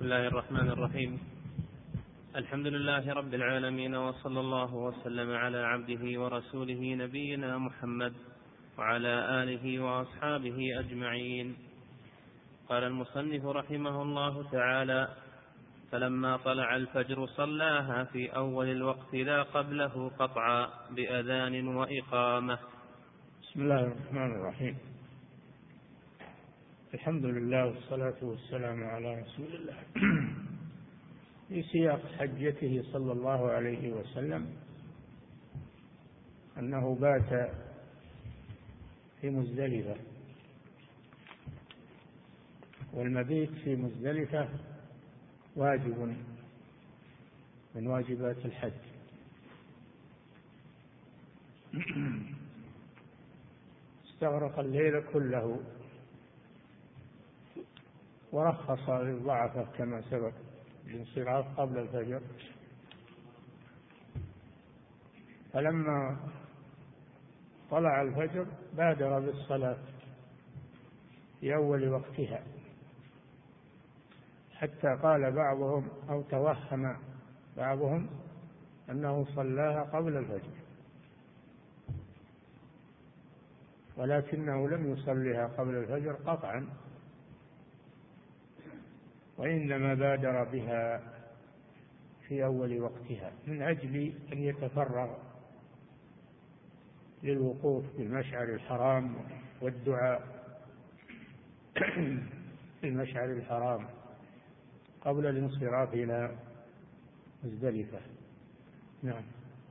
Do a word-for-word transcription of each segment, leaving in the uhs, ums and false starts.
بسم الله الرحمن الرحيم. الحمد لله رب العالمين، وصلى الله وسلم على عبده ورسوله نبينا محمد وعلى آله وأصحابه أجمعين. قال المصنف رحمه الله تعالى: فلما طلع الفجر صلاها في أول الوقت لا قبله قطعا بأذان وإقامة. بسم الله الرحمن الرحيم. الحمد لله والصلاة والسلام على رسول الله. في سياق حجته صلى الله عليه وسلم أنه بات في مزدلفة، والمبيت في مزدلفة واجب من واجبات الحج. استغرق الليل كله، ورخص للضعفة كما سبق الانصراف قبل الفجر. فلما طلع الفجر بادر بالصلاة في أول وقتها، حتى قال بعضهم أو توهم بعضهم أنه صلاها قبل الفجر، ولكنه لم يصلها قبل الفجر قطعا، وإنما بادر بها في أول وقتها من أجل أن يتفرغ للوقوف بالمشعر الحرام والدعاء في المشعر الحرام قبل الانصراف إلى مزدلفة. نعم.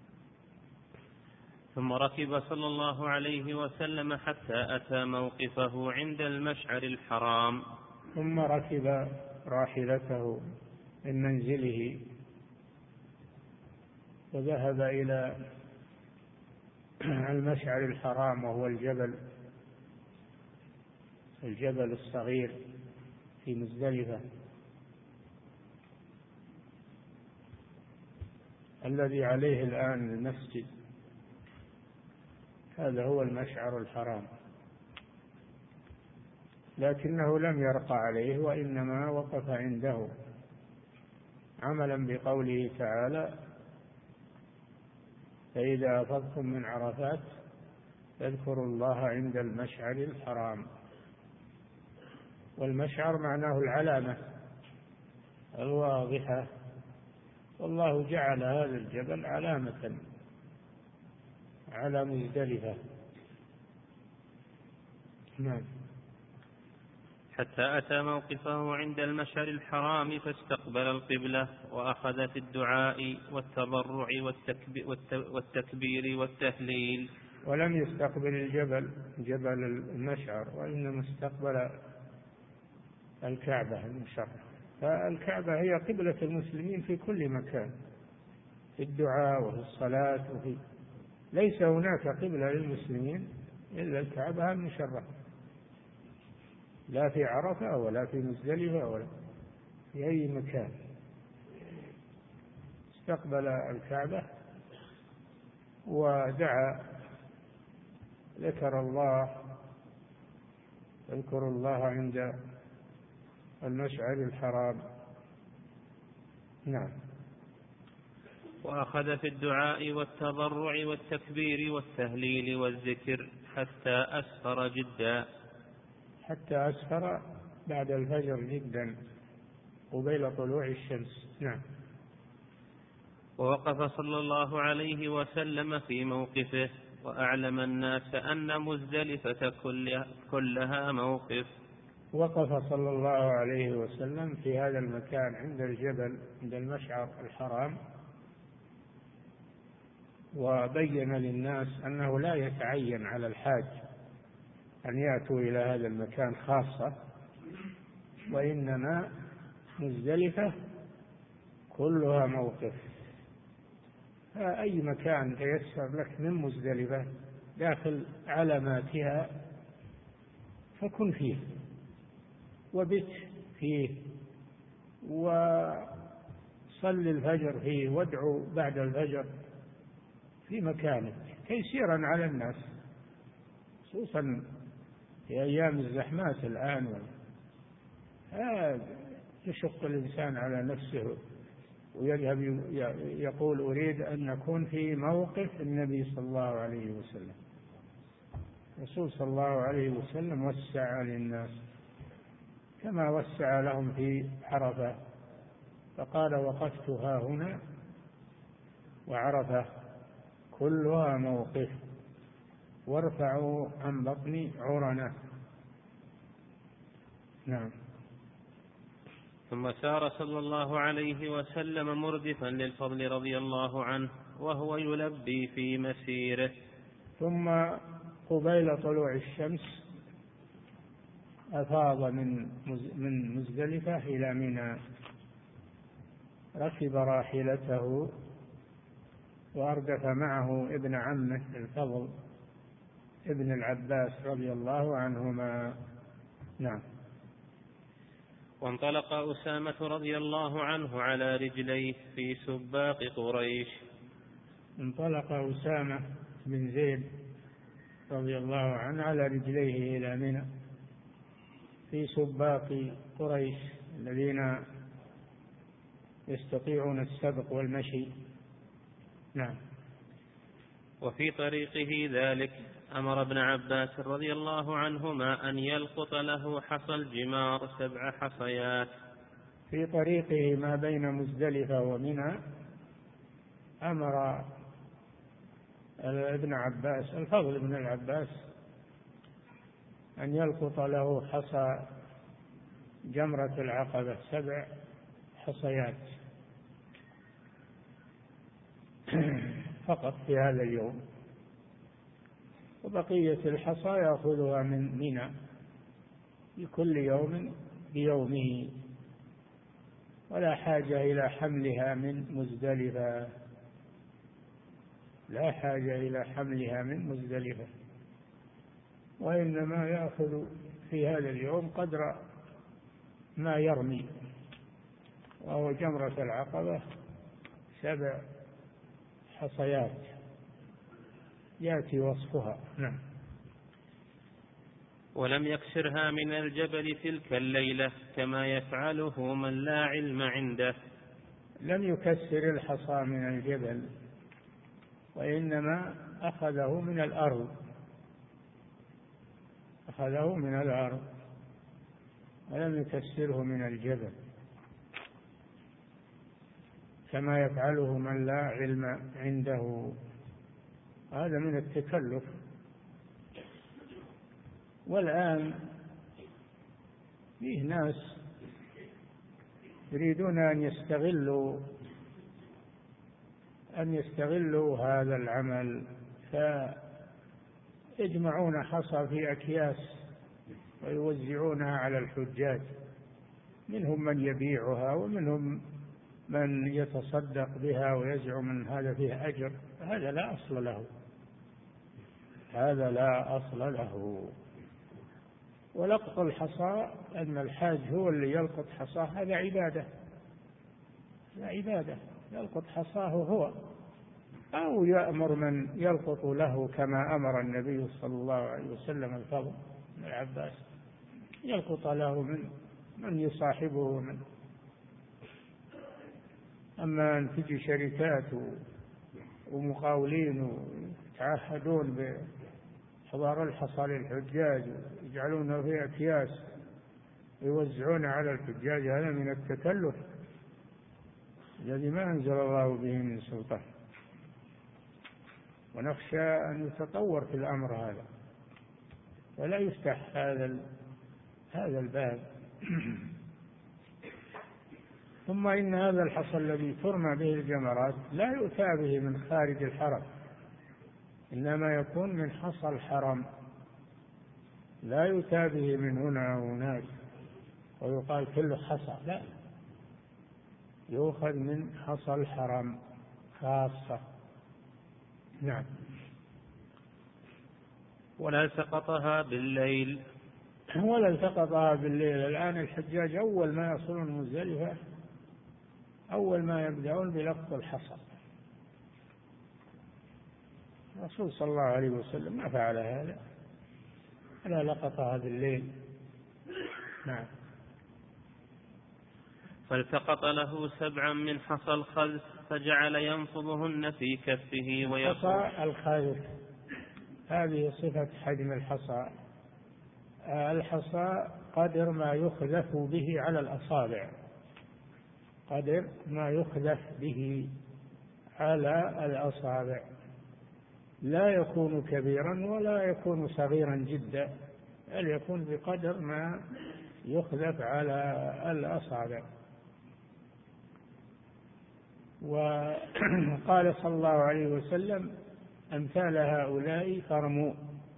ثم ركب صلى الله عليه وسلم حتى أتى موقفه عند المشعر الحرام. ثم ركب راحلته من منزله وذهب إلى المشعر الحرام، وهو الجبل الجبل الصغير في مزدلفة الذي عليه الآن المسجد. هذا هو المشعر الحرام، لكنه لم يرقى عليه، وإنما وقف عنده عملا بقوله تعالى: فإذا أفضتم من عرفات فاذكروا الله عند المشعر الحرام. والمشعر معناه العلامة الواضحة، والله جعل هذا الجبل علامة على مزدلفة. نعم. حتى أتى موقفه عند المشعر الحرام فاستقبل القبلة وأخذ في الدعاء والتضرع والتكبير والتهليل. ولم يستقبل الجبل جبل المشعر، وإنما استقبل الكعبة المشرفة. فالكعبة هي قبلة المسلمين في كل مكان، في الدعاء وفي الصلاة، وفي ليس هناك قبلة للمسلمين إلا الكعبة المشرفة، لا في عرفة ولا في مزدلفة ولا في أي مكان. استقبل الكعبة ودعا، ذكر الله، اذكروا الله عند المشعر الحرام. نعم. وأخذ في الدعاء والتضرع والتكبير والتهليل والذكر حتى أسفر جدا. حتى أسفر بعد الفجر جدا قبيل طلوع الشمس. نعم. ووقف صلى الله عليه وسلم في موقفه وأعلم الناس أن مزدلفة كلها موقف. وقف صلى الله عليه وسلم في هذا المكان عند الجبل عند المشعر الحرام، وبين للناس أنه لا يتعين على الحاج أن يأتوا إلى هذا المكان خاصة، وإنما مزدلفة كلها موقف. أي مكان تيسر لك من مزدلفة داخل علاماتها فكن فيه وبت فيه وصل الفجر فيه وادعو بعد الفجر في مكانك تيسيرا على الناس، خصوصا في أيام الزحمات الآن. يشق الإنسان على نفسه ويذهب يقول أريد أن نكون في موقف النبي صلى الله عليه وسلم. الرسول صلى الله عليه وسلم وسع للناس كما وسع لهم في عرفة، فقال وقفت ها هنا، وعرفة كلها موقف، وارفعوا عن بطني عرنة. نعم. ثم سار صلى الله عليه وسلم مردفا للفضل رضي الله عنه وهو يلبي في مسيره. ثم قبيل طلوع الشمس أفاض من من مزدلفة إلى منى، ركب راحلته وأردف معه ابن عمه الفضل ابن العباس رضي الله عنهما. نعم. وانطلق أسامة رضي الله عنه على رجليه في سباق قريش. انطلق أسامة بن زيد رضي الله عنه على رجليه إلى منى في سباق قريش الذين يستطيعون السبق والمشي. نعم. وفي طريقه ذلك أمر ابن عباس رضي الله عنهما أن يلقط له حصى الجمار سبع حصيات. في طريقه ما بين مزدلفة ومنى أمر ابن عباس الفضل بن العباس أن يلقط له حصى جمرة العقبة سبع حصيات فقط في هذا اليوم، وبقية الحصى يأخذها من منى لكل يوم بيومه، ولا حاجة إلى حملها من مزدلفة، لا حاجة إلى حملها من مزدلفة، وإنما يأخذ في هذا اليوم قدر ما يرمي، وهو جمرة العقبة سبع حصيات يأتي وصفها. نعم. ولم يكسرها من الجبل تلك الليلة كما يفعله من لا علم عنده. لم يكسر الحصى من الجبل، وإنما أخذه من الأرض أخذه من الأرض ولم يكسره من الجبل كما يفعله من لا علم عنده. هذا من التكلف. والآن فيه ناس يريدون أن يستغلوا أن يستغلوا هذا العمل، فيجمعون حصى في أكياس ويوزعونها على الحجاج، منهم من يبيعها ومنهم من يتصدق بها ويزعم أن هذا فيه أجر. هذا لا أصل له هذا لا أصل له. ولقط الحصى أن الحاج هو اللي يلقط حصاه، هذا عبادة لا عبادة يلقط حصاه هو، أو يأمر من يلقط له كما أمر النبي صلى الله عليه وسلم الفضل بن العباس يلقط له من من يصاحبه من. أما أن تجي شركات ومقاولين ويتعهدون بحضار الحصى للحجاج ويجعلونه في أكياس ويوزعون على الحجاج، هذا من التكلف الذي ما أنزل الله به من سلطان، ونخشى أن يتطور في الأمر هذا ولا يفتح هذا هذا الباب. ثم إن هذا الحصى الذي ترمى به الجمرات لا يؤتى به من خارج الحرم، إنما يكون من حصى الحرم، لا يؤتى به من هنا وهناك ويقال كله حصى، لا، يؤخذ من حصى الحرم خاصة. نعم. ولا التقطها بالليل ولا التقطها بالليل. الآن الحجاج أول ما يصلون مزدلفة أول ما يبدأون بلقط الحصى. الرسول صلى الله عليه وسلم ما فعل هذا، ولا لقطها بالليل. نعم. فالتقط له سبعا من حصى الخذف فجعل ينفضهن في كفه ويقول. حصى الخذف هذه صفة حجم الحصى. الحصى قدر ما يخذف به على الأصابع، قدر ما يخذف به على الأصابع، لا يكون كبيرا ولا يكون صغيرا جدا، بل يكون بقدر ما يخذف على الأصابع. وقال صلى الله عليه وسلم: أمثال هؤلاء فارموا،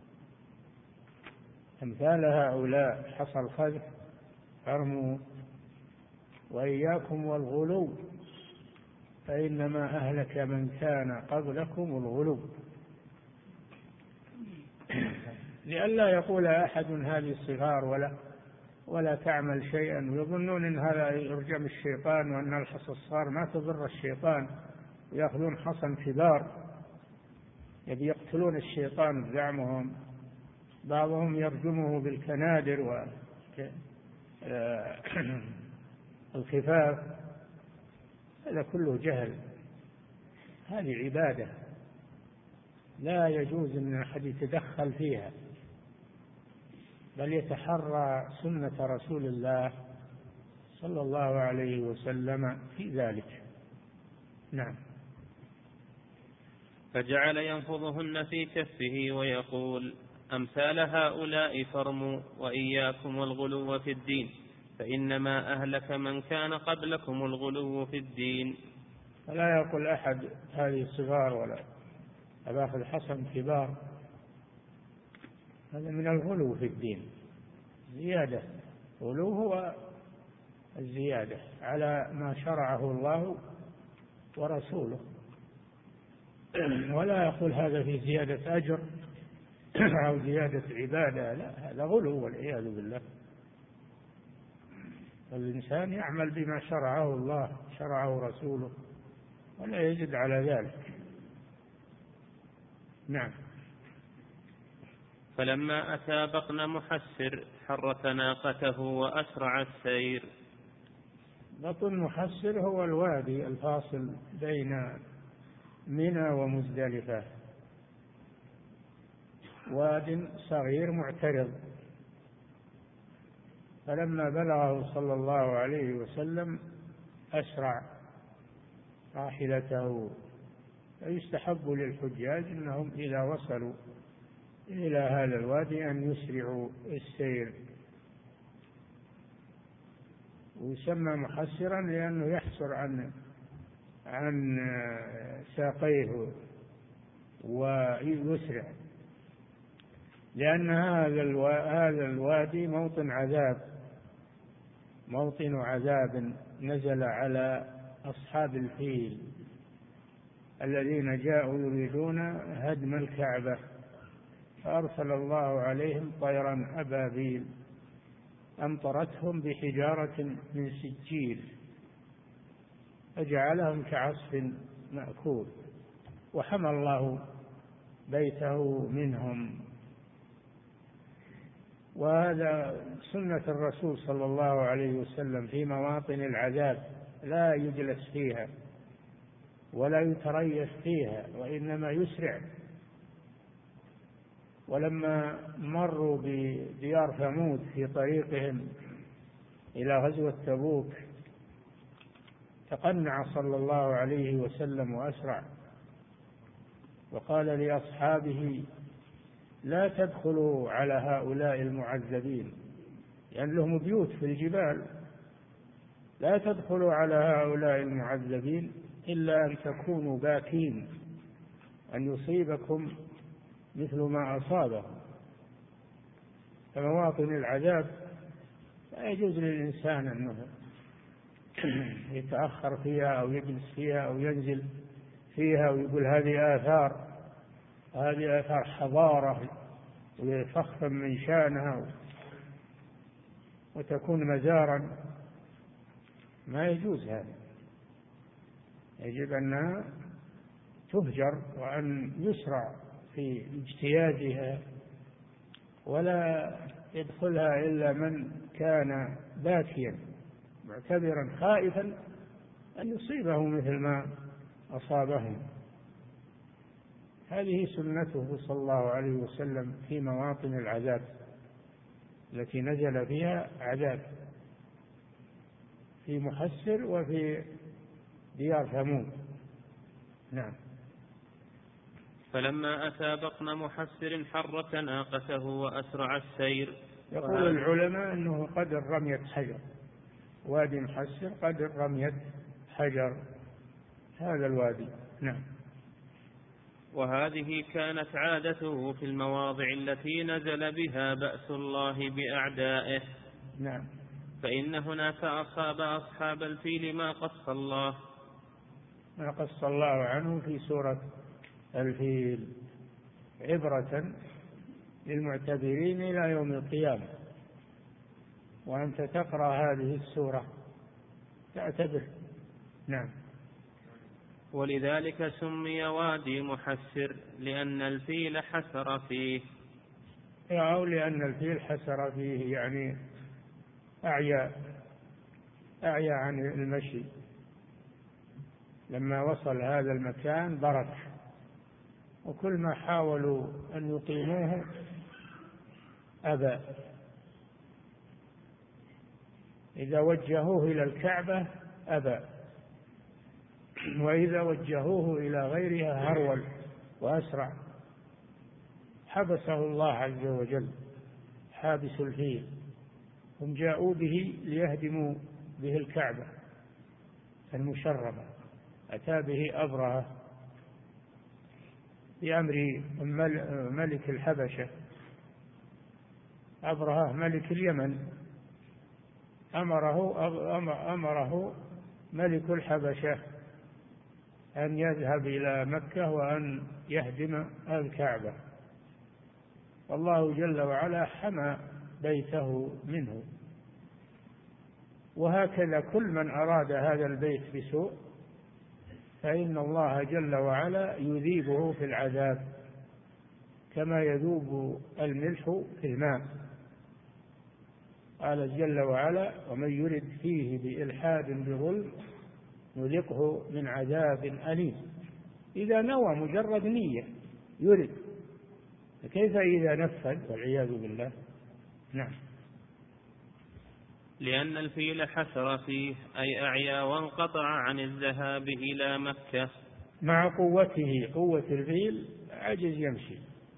أمثال هؤلاء حصى الخذف فارموا، وإياكم والغلو فإنما أهلك من كان قبلكم الغلو. لئلا يقول أحد هذه الصغار ولا ولا تعمل شيئا، ويظنون أن هذا يرجم الشيطان، وأن الحصى الصغار ما تضر الشيطان، ويأخذون حصى كبار يبي يقتلون الشيطان بزعمهم. بعضهم يرجمه بالكنادر والخفاف، هذا كله جهل. هذه عبادة لا يجوز أن أحد يتدخل فيها، بل يتحرى سنة رسول الله صلى الله عليه وسلم في ذلك. نعم. فجعل ينفضهن في كفه ويقول: أمثال هؤلاء فارموا، وإياكم والغلو في الدين، فإنما أهلك من كان قبلكم الغلو في الدين. فلا يقول أحد هذه الصغار ولا أباخذ حصن كبار، هذا من الغلو في الدين، زيادة. غلو هو الزيادة على ما شرعه الله ورسوله، ولا يقول هذا في زيادة أجر أو زيادة عبادة، لا، هذا غلو والعياذ بالله. الإنسان يعمل بما شرعه الله شرعه رسوله ولا يزد على ذلك. نعم. فلما أتى بطن محسر حرك ناقته وأسرع السير. بطن محسر هو الوادي الفاصل بين منى ومزدلفة، واد صغير معترض. فلما بلغه صلى الله عليه وسلم أسرع راحلته. فيستحب للحجاج أنهم إذا وصلوا إلى هذا الوادي أن يسرعوا السير. ويسمى محسرا لأنه يحسر عن عن ساقيه ويسرع، لأن هذا هذا الوادي موطن عذاب، موطن عذاب نزل على أصحاب الفيل الذين جاءوا يريدون هدم الكعبة، فأرسل الله عليهم طيرا أبابيل أمطرتهم بحجارة من سجيل فجعلهم كعصف مأكول، وحمى الله بيته منهم. وهذا سنة الرسول صلى الله عليه وسلم في مواطن العذاب، لا يجلس فيها ولا يتريث فيها، وإنما يسرع. ولما مروا بديار ثمود في طريقهم إلى غزوة تبوك تقنع صلى الله عليه وسلم وأسرع، وقال لأصحابه: لا تدخلوا على هؤلاء المعذبين، لأن لهم بيوت في الجبال، لا تدخلوا على هؤلاء المعذبين إلا أن تكونوا باكين، أن يصيبكم مثل ما أصابهم. فمواطن العذاب لا يجوز للإنسان أنه يتأخر فيها أو يجلس فيها أو ينزل فيها ويقول هذه آثار هذه آثار حضارة ويفخم من شانها وتكون مزارا. ما يجوز هذا، يجب أنها تهجر وأن يسرع في اجتيازها، ولا يدخلها إلا من كان باكيا معتبرا خائفا أن يصيبه مثل ما أصابهم. هذه سنته صلى الله عليه وسلم في مواطن العذاب التي نزل فيها عذاب، في محسر وفي ديار ثمود. نعم. فلما أتى بطن محسر حرك ناقته وأسرع السير. يقول العلماء أنه قدر رمية حجر، وادي محسر قدر رمية حجر هذا الوادي. نعم. وهذه كانت عادته في المواضع التي نزل بها بأس الله بأعدائه. نعم. فإن هناك أصاب أصحاب الفيل ما قص الله ما قص الله عنه في سورة الفيل عبرة للمعتبرين إلى يوم القيامة. وأنت تقرأ هذه السورة تعتبر. نعم. ولذلك سمي وادي محسر لأن الفيل حسر فيه، أو لأن الفيل حسر فيه، يعني أعيا أعيا عن المشي. لما وصل هذا المكان برك، وكل ما حاولوا أن يقيموه أبى. إذا وجهوه إلى الكعبة أبى، وإذا وجهوه إلى غيرها هرول وأسرع. حبسه الله عز وجل، حابس الفيل. هم جاءوا به ليهدموا به الكعبة المشرفة، أتى به أبرهة بأمر ملك الحبشة، أبرهة ملك اليمن، أمره أمره ملك الحبشة أن يذهب إلى مكة وأن يهدم الكعبة، والله جل وعلا حمى بيته منه. وهكذا كل من أراد هذا البيت بسوء فإن الله جل وعلا يذيبه في العذاب كما يذوب الملح في الماء. قال جل وعلا: ومن يرد فيه بإلحاد بظلم نذقه من عذاب أليم. إذا نوى مجرد نية يرد، فكيف إذا نفذ والعياذ بالله. نعم. لأن الفيل حسر فيه أي أعيا وانقطع عن الذهاب إلى مكة. مع قوته، قوة الفيل عجز يمشي.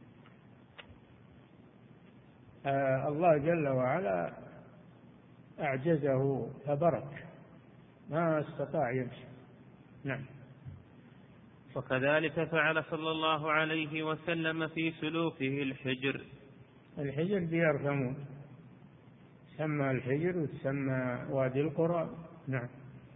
آه الله جل وعلا أعجزه فبرك، ما استطاع يمشي. نعم. وكذلك فعل صلى الله عليه وسلم في سلوكه الحجر. الحجر ديار ثمود، سمى الحجر وتسمى وادي القرى. نعم.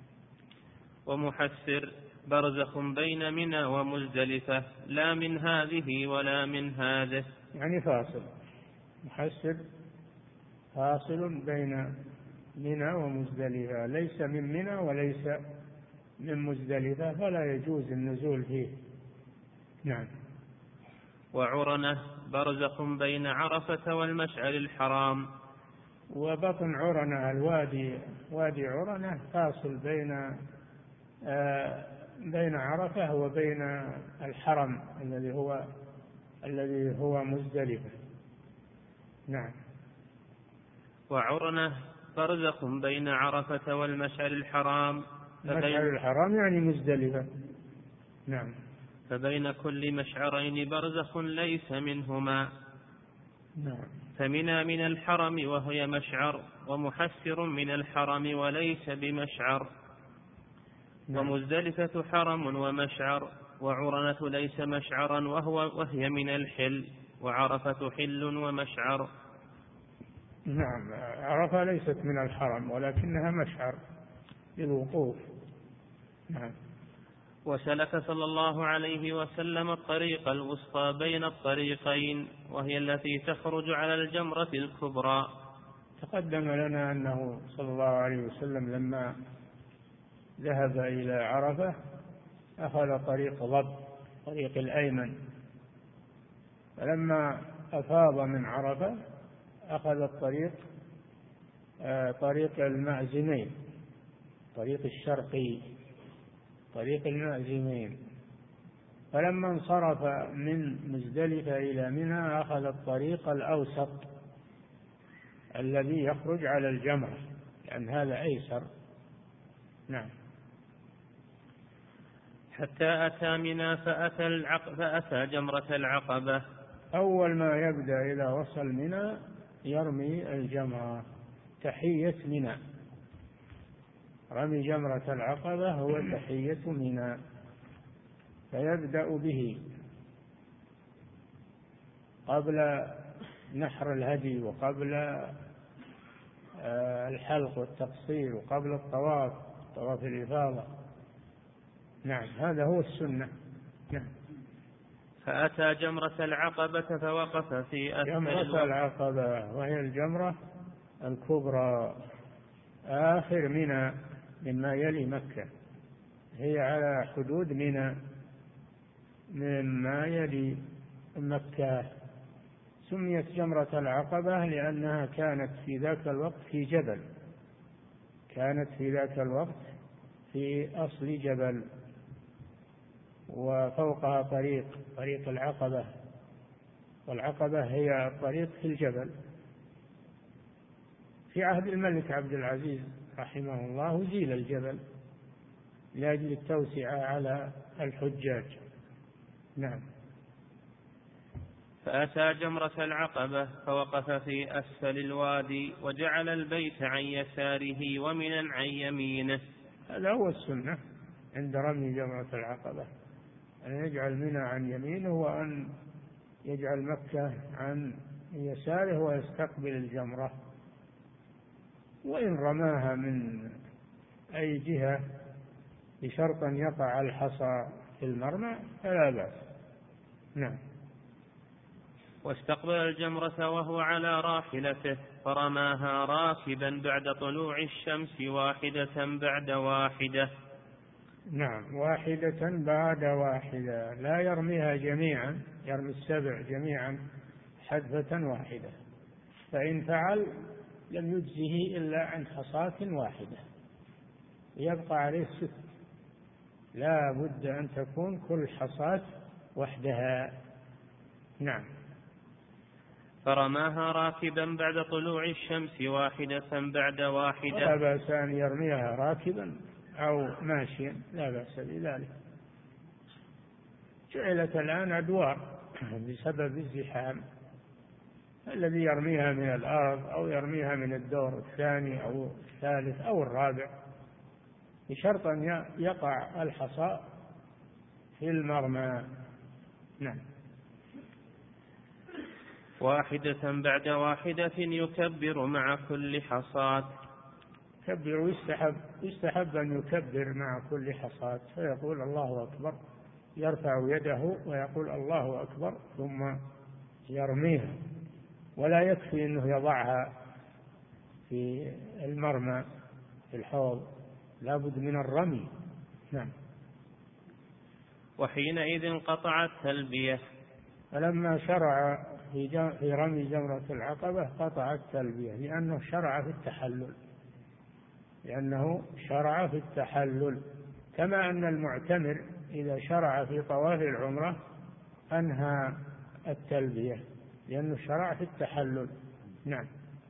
ومحسر برزخ بين منى ومزدلفة، لا من هذه ولا من هذه، يعني فاصل. محسر فاصل بين منى ومزدلفة، ليس من منى وليس من مزدلفة، فلا يجوز النزول فيه. نعم. وعرنة برزخ بين عرفة والمشعر الحرام. وبطن عرنة الوادي، وادي عرنة فاصل بين آه بين عرفة وبين الحرم الذي هو الذي هو مزدلفة. نعم. وعرنة برزخ بين عرفة والمشعر الحرام. المشعر الحرام يعني مزدلفة. نعم. فبين كل مشعرين برزخ ليس منهما. نعم. فمنى من الحرم وهي مشعر، ومحسر من الحرم وليس بمشعر. نعم. ومزدلفة حرم ومشعر، وعرنة ليس مشعرا وهو وهي من الحل، وعرفة حل ومشعر. نعم. عرفة ليست من الحرم ولكنها مشعر للوقوف. نعم. وسلك صلى الله عليه وسلم الطريق الوسطى بين الطريقين، وهي التي تخرج على الجمرة الكبرى. تقدم لنا أنه صلى الله عليه وسلم لما ذهب إلى عرفة أخذ طريق ضب، طريق الأيمن، فلما أفاض من عرفة أخذ الطريق آه طريق المأزنين، الطريق الشرقي طريق المأزمين. فلما انصرف من مزدلفة إلى منى أخذ الطريق الأوسط الذي يخرج على الجمرة، لأن هذا أيسر. نعم. حتى أتى منى فأتى, العق... فأتى جمرة العقبة. أول ما يبدأ إذا وصل منى يرمي الجمرة، تحية منى. رمي جمرة العقبة هو تحية منى، فيبدأ به قبل نحر الهدي وقبل الحلق والتقصير وقبل الطواف، طواف الإفاضة. نعم، هذا هو السنة. نعم. فأتى جمرة العقبة فوقف في أسفل جمرة العقبة وهي الجمرة الكبرى آخر منى مما يلي مكة، هي على حدود منى مما يلي مكة. سميت جمرة العقبة لأنها كانت في ذاك الوقت في جبل، كانت في ذاك الوقت في أصل جبل، وفوقها طريق طريق العقبة، والعقبة هي الطريق في الجبل. في عهد الملك عبد العزيز رحمه الله زيل الجبل لأجل التوسعة على الحجاج. نعم. فأتى جمرة العقبة فوقف في أسفل الوادي وجعل البيت عن يساره ومنى عن يمينه. هذا هو السنة عند رمي جمرة العقبة، أن يجعل منى عن يمينه وأن يجعل مكة عن يساره ويستقبل الجمرة. وإن رماها من أي جهة بشرط أن يقع الحصى في المرمى فلا بأس. نعم. واستقبل الجمرة وهو على راحلته فرماها راكبا بعد طلوع الشمس واحدة بعد واحدة. نعم، واحدة بعد واحدة، لا يرميها جميعا، يرمي السبع جميعا حدثة واحدة، فإن فعل لم يجزه إلا عن حصاة واحدة، يبقى عليه ست. لا بد أن تكون كل حصاة وحدها. نعم. فرماها راكبا بعد طلوع الشمس واحدة بعد واحدة. لا بأس أن يرميها راكبا أو ماشيا، لا بأس بذلك. جعلت الآن أدوار بسبب الزحام، الذي يرميها من الأرض أو يرميها من الدور الثاني أو الثالث أو الرابع، بشرط أن يقع الحصى في المرمى. نعم. واحدة بعد واحدة يكبر مع كل حصاة. يكبر ويستحب يستحب أن يكبر مع كل حصاة، فيقول الله أكبر، يرفع يده ويقول الله أكبر ثم يرميها، ولا يكفي أنه يضعها في المرمى في الحوض، لا بد من الرمي. نعم. وحينئذ قطع التلبية. فلما شرع في, في رمي جمرة العقبة قطع التلبية، لأنه شرع في التحلل لأنه شرع في التحلل كما أن المعتمر إذا شرع في طواف العمرة أنهى التلبية لأنه شرع في التحلل. نعم.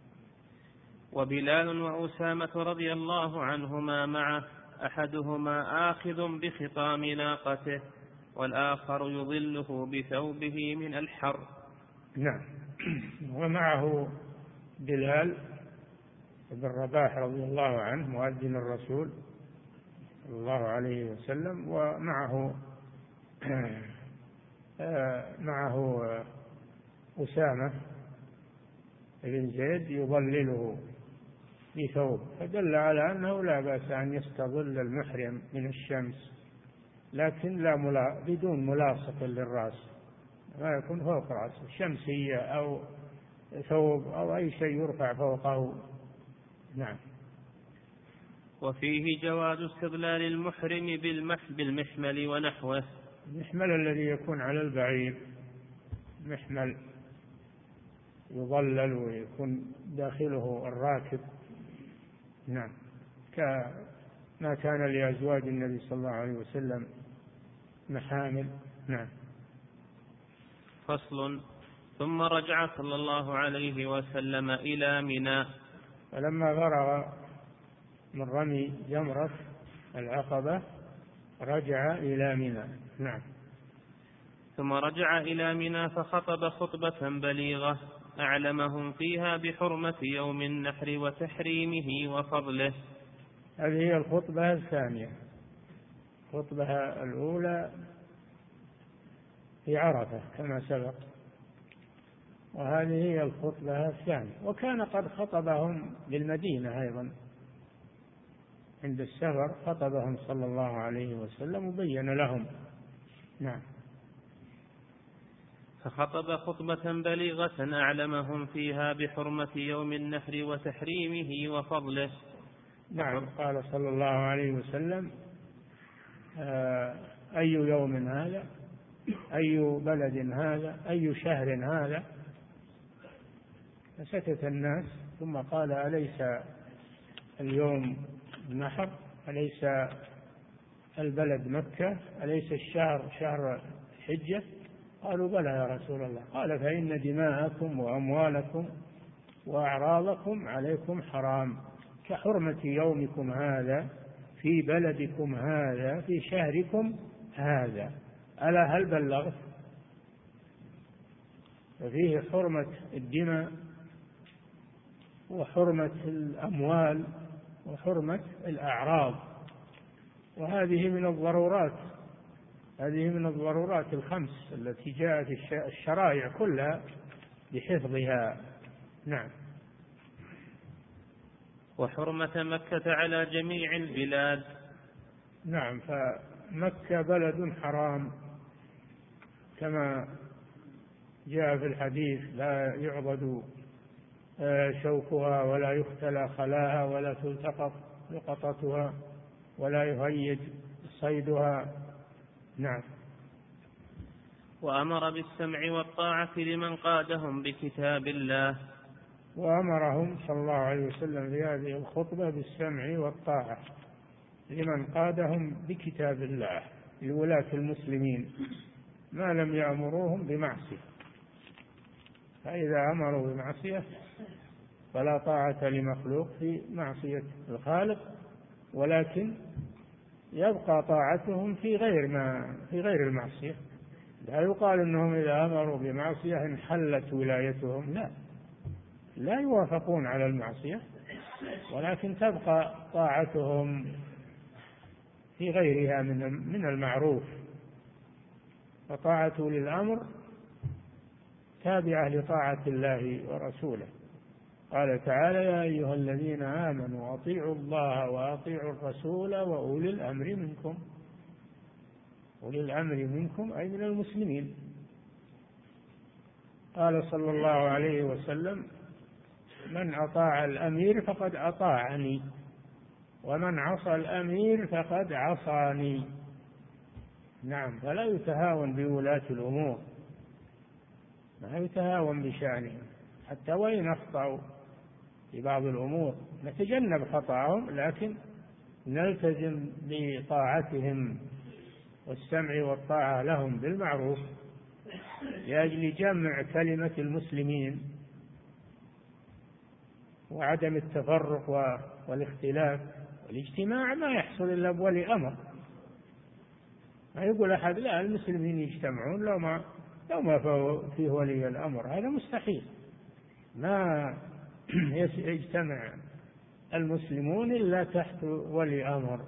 وبلال وأسامة رضي الله عنهما معه، أحدهما آخذ بخطام ناقته والآخر يظله بثوبه من الحر. نعم. ومعه بلال بن رباح رضي الله عنه مؤذن الرسول صلى الله عليه وسلم، ومعه معه أسامة بن زيد يظلله بثوب، فدل على أنه لا بأس أن يستظل المحرم من الشمس، لكن لا ملا بدون ملاصق للرأس، ما يكون فوق رأسه شمسية أو ثوب أو أي شيء يرفع فوقه. نعم. وفيه جواز استظلال المحرم بالمحمل ونحوه. المحمل الذي يكون على البعير، محمل يظلل ويكون داخله الراكب. نعم. ما كان لأزواج النبي صلى الله عليه وسلم محامل. نعم. فصل. ثم رجع صلى الله عليه وسلم إلى منى. فلما فرغ من رمي جمرة العقبة رجع إلى منى. نعم. ثم رجع إلى منى فخطب خطبة بليغة أعلمهم فيها بحرمة يوم النحر وتحريمه وفضله. هذه هي الخطبة الثانية. الخطبة الأولى في عرفة كما سبق، وهذه هي الخطبة الثانية. وكان قد خطبهم بالمدينة أيضا عند السفر، خطبهم صلى الله عليه وسلم وبين لهم. نعم. فخطب خطبة بليغة أعلمهم فيها بحرمة يوم النحر وتحريمه وفضله. نعم. قال صلى الله عليه وسلم: أي يوم هذا، أي بلد هذا، أي شهر هذا؟ فسكت الناس، ثم قال: أليس اليوم النحر؟ أليس البلد مكة؟ أليس الشهر شهر حجة؟ قالوا: بلى يا رسول الله. قال: فإن دماءكم وأموالكم وأعراضكم عليكم حرام كحرمة يومكم هذا في بلدكم هذا في شهركم هذا. ألا هل بلغت؟ ففيه حرمة الدماء وحرمة الأموال وحرمة الأعراض، وهذه من الضرورات، هذه من الضرورات الخمس التي جاءت الشرائع كلها بحفظها. نعم. وحرمة مكة على جميع البلاد. نعم. فمكة بلد حرام كما جاء في الحديث: لا يعبد شوكها ولا يختلى خلاها ولا تلتقط لقطتها ولا يهيج صيدها. نعم. وأمر بالسمع والطاعة لمن قادهم بكتاب الله. وأمرهم صلى الله عليه وسلم في هذه الخطبة بالسمع والطاعة لمن قادهم بكتاب الله، لولاة المسلمين، ما لم يأمروهم بمعصية. فإذا أمروا بمعصية فلا طاعة لمخلوق في معصية الخالق، ولكن يبقى طاعتهم في غير ما في غير المعصية. لا يقال أنهم إذا أمروا بمعصية انحلت ولايتهم، لا، لا يوافقون على المعصية، ولكن تبقى طاعتهم في غيرها من من المعروف. فطاعة للأمر تابعة لطاعة الله ورسوله. قال تعالى: يا أيها الذين آمنوا أطيعوا الله وأطيعوا الرسول وأولي الأمر منكم. أولي الأمر منكم أي من المسلمين. قال صلى الله عليه وسلم: من أطاع الأمير فقد أطاعني، ومن عصى الأمير فقد عصاني. نعم. فلا يتهاون بولاة الأمور، لا يتهاون بشأنهم، حتى وإن أخطأوا في بعض الأمور نتجنب خطأهم، لكن نلتزم بطاعتهم والسمع والطاعة لهم بالمعروف لأجل جمع كلمة المسلمين وعدم التفرق والاختلاف. والاجتماع ما يحصل إلا بولي أمر. ما يقول أحد: لا، المسلمين يجتمعون لو ما لو ما فيه ولي الأمر. هذا مستحيل. ما يجتمع المسلمون إلا تحت ولي أمر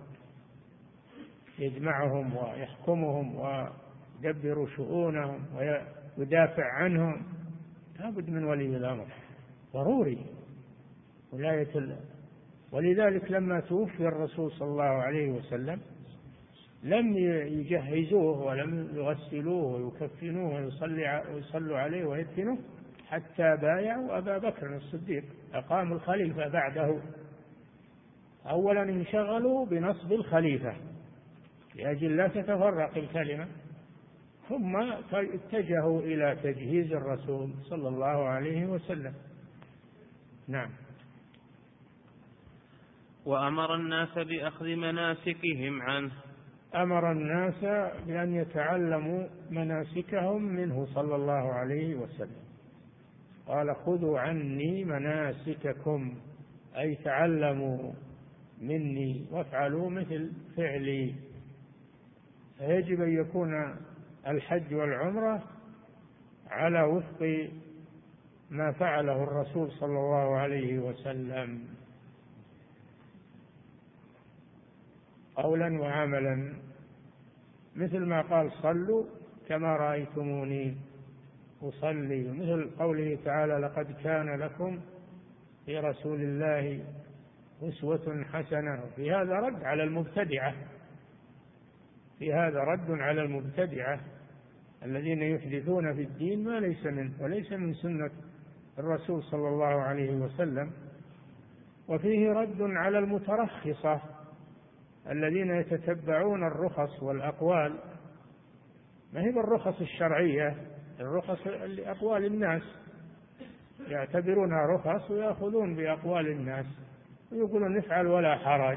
يجمعهم ويحكمهم ويدبر شؤونهم ويدافع عنهم. لابد من ولي الأمر، ضروري ولاية الله. ولذلك لما توفي الرسول صلى الله عليه وسلم لم يجهزوه ولم يغسلوه ويكفنوه ويصلوا عليه ويدفنوه حتى بايعوا أبا بكر الصديق، أقاموا الخليفة بعده. أولا انشغلوا بنصب الخليفة لأجل لا تتفرق الكلمة، ثم اتجهوا إلى تجهيز الرسول صلى الله عليه وسلم. نعم. وأمر الناس بأخذ مناسكهم عنه. أمر الناس بأن يتعلموا مناسكهم منه صلى الله عليه وسلم. قال خذوا عني مناسككم، أي تعلموا مني وافعلوا مثل فعلي. فيجب أن يكون الحج والعمرة على وفق ما فعله الرسول صلى الله عليه وسلم قولا وعملا، مثل ما قال صلوا كما رأيتموني أصلي، مثل قوله تعالى لقد كان لكم في رسول الله أسوة حسنة. في هذا رد على المبتدعة، في هذا رد على المبتدعة الذين يحدثون في الدين ما ليس منه وليس من سنة الرسول صلى الله عليه وسلم. وفيه رد على المترخصة الذين يتتبعون الرخص والأقوال، ما هي بالرخص الشرعية، الرخص لأقوال الناس، يعتبرونها رخص ويأخذون بأقوال الناس ويقولون افعل ولا حرج،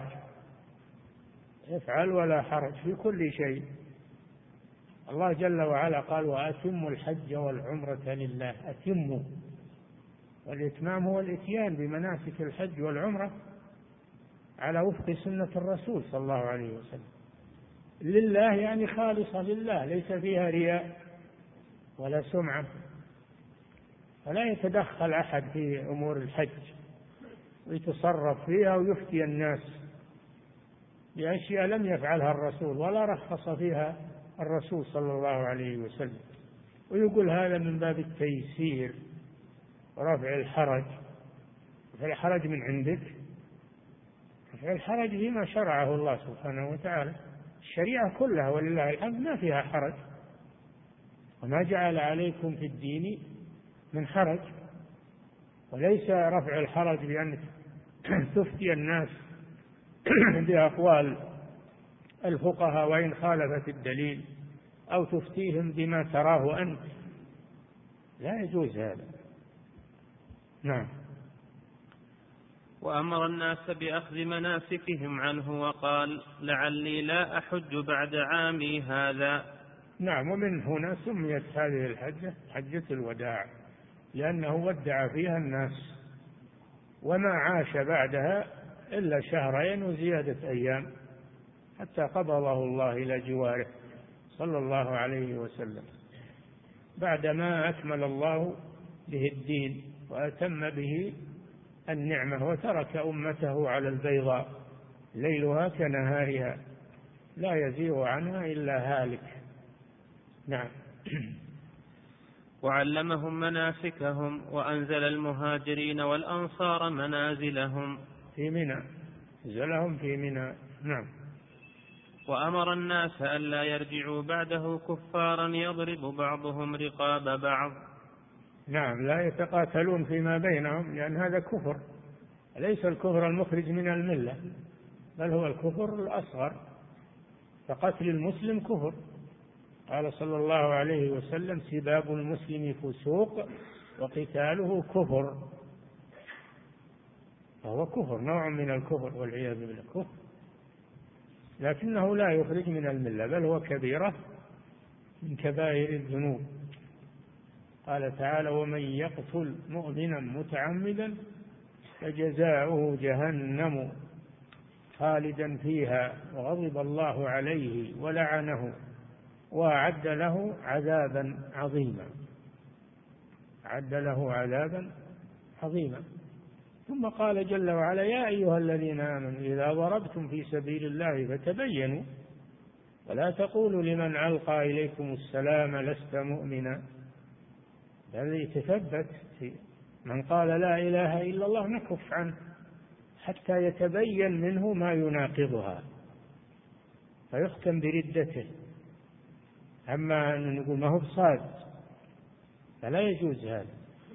افعل ولا حرج في كل شيء. الله جل وعلا قال وأتموا الحج والعمرة لله، أتموا، والإتمام هو الإتيان بمناسك الحج والعمرة على وفق سنة الرسول صلى الله عليه وسلم، لله يعني خالصة لله، ليس فيها رياء ولا سمعة. فلا يتدخل أحد في أمور الحج ويتصرف فيها ويفتي الناس بأشياء لم يفعلها الرسول ولا رخص فيها الرسول صلى الله عليه وسلم، ويقول هذا من باب التيسير ورفع الحرج. رفع الحرج من عندك، رفع الحرج فيما شرعه الله سبحانه وتعالى. الشريعة كلها ولله الحمد ما فيها حرج، وما جعل عليكم في الدين من حرج. وليس رفع الحرج بأن تفتي الناس بأقوال الفقهاء وإن خالفت الدليل، أو تفتيهم بما تراه أنت، لا يجوز هذا. نعم. وأمر الناس بأخذ مناسكهم عنه وقال لعلي لا أحج بعد عامي هذا. نعم. ومن هنا سميت هذه الحجة حجة الوداع، لأنه ودع فيها الناس وما عاش بعدها إلا شهرين وزيادة أيام حتى قبضه الله إلى جواره صلى الله عليه وسلم، بعدما أكمل الله به الدين وأتم به النعمة وترك أمته على البيضاء ليلها كنهارها لا يزيغ عنها إلا هالك. نعم. وعلمهم مناسكهم وأنزل المهاجرين والأنصار منازلهم في منى، نزلهم في منى. نعم. وأمر الناس ألا يرجعوا بعده كفارا يضرب بعضهم رقاب بعض. نعم، لا يتقاتلون فيما بينهم، لأن هذا كفر، ليس الكفر المخرج من الملة، بل هو الكفر الأصغر، فقتل المسلم كفر. قال صلى الله عليه وسلم سباب المسلم فسوق وقتاله كفر، فهو كفر، نوع من الكفر والعياذ بالله، كفر، لكنه لا يخرج من الملة، بل هو كبيرة من كبائر الذنوب. قال تعالى ومن يقتل مؤمنا متعمدا فجزاؤه جهنم خالدا فيها وغضب الله عليه ولعنه وأعد له عذابا عظيما، أعد له عذابا عظيما. ثم قال جل وعلا يا أيها الذين آمنوا إذا ضربتم في سبيل الله فتبينوا ولا تقولوا لمن ألقى إليكم السلام لست مؤمنا، بل يتثبت من قال لا إله إلا الله نكف عنه حتى يتبين منه ما يناقضها فيختم بردته. أما أن نقول ما هو بصاد فلا يجوز هذا.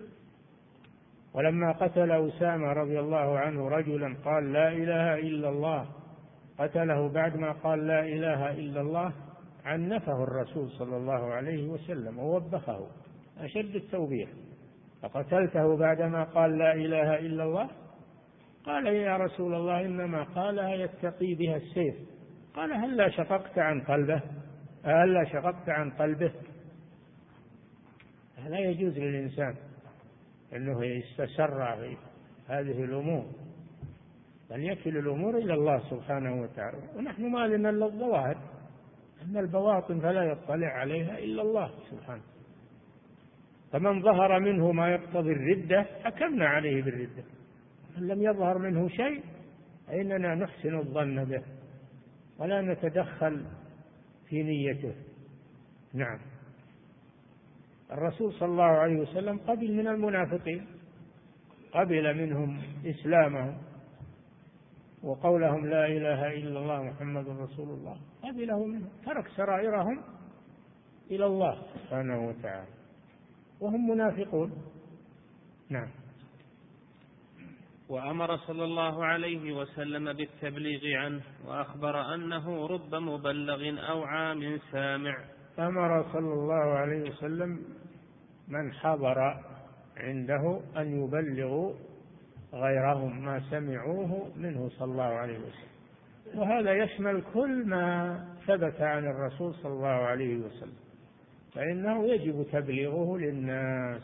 ولما قتل أسامة رضي الله عنه رجلا قال لا إله إلا الله، قتله بعدما قال لا إله إلا الله، عنفه الرسول صلى الله عليه وسلم ووبخه أشد التوبيخ، فقتلته بعدما قال لا إله إلا الله؟ قال يا رسول الله إنما قالها يتقي بها السيف. قال هلا شققت عن قلبه هلا شققت عن قلبه. لا يجوز للإنسان أنه يستسرع في هذه الأمور، بل يكل الأمور إلى الله سبحانه وتعالى. ونحن ما لنا إلا الظواهر، أما البواطن فلا يطلع عليها إلا الله سبحانه. فمن ظهر منه ما يقتضي الردة حكمنا عليه بالردة، من لم يظهر منه شيء فإننا نحسن الظن به ولا نتدخل في نيته. نعم. الرسول صلى الله عليه وسلم قبل من المنافقين، قبل منهم إسلامهم وقولهم لا إله إلا الله محمد رسول الله، قبله منهم، ترك سرائرهم إلى الله سبحانه وتعالى وهم منافقون. نعم. وأمر صلى الله عليه وسلم بالتبليغ عنه، وأخبر أنه رب مبلغ أو عام سامع. أمر صلى الله عليه وسلم من حضر عنده أن يبلغوا غيرهم ما سمعوه منه صلى الله عليه وسلم، وهذا يشمل كل ما ثبت عن الرسول صلى الله عليه وسلم، فإنه يجب تبليغه للناس.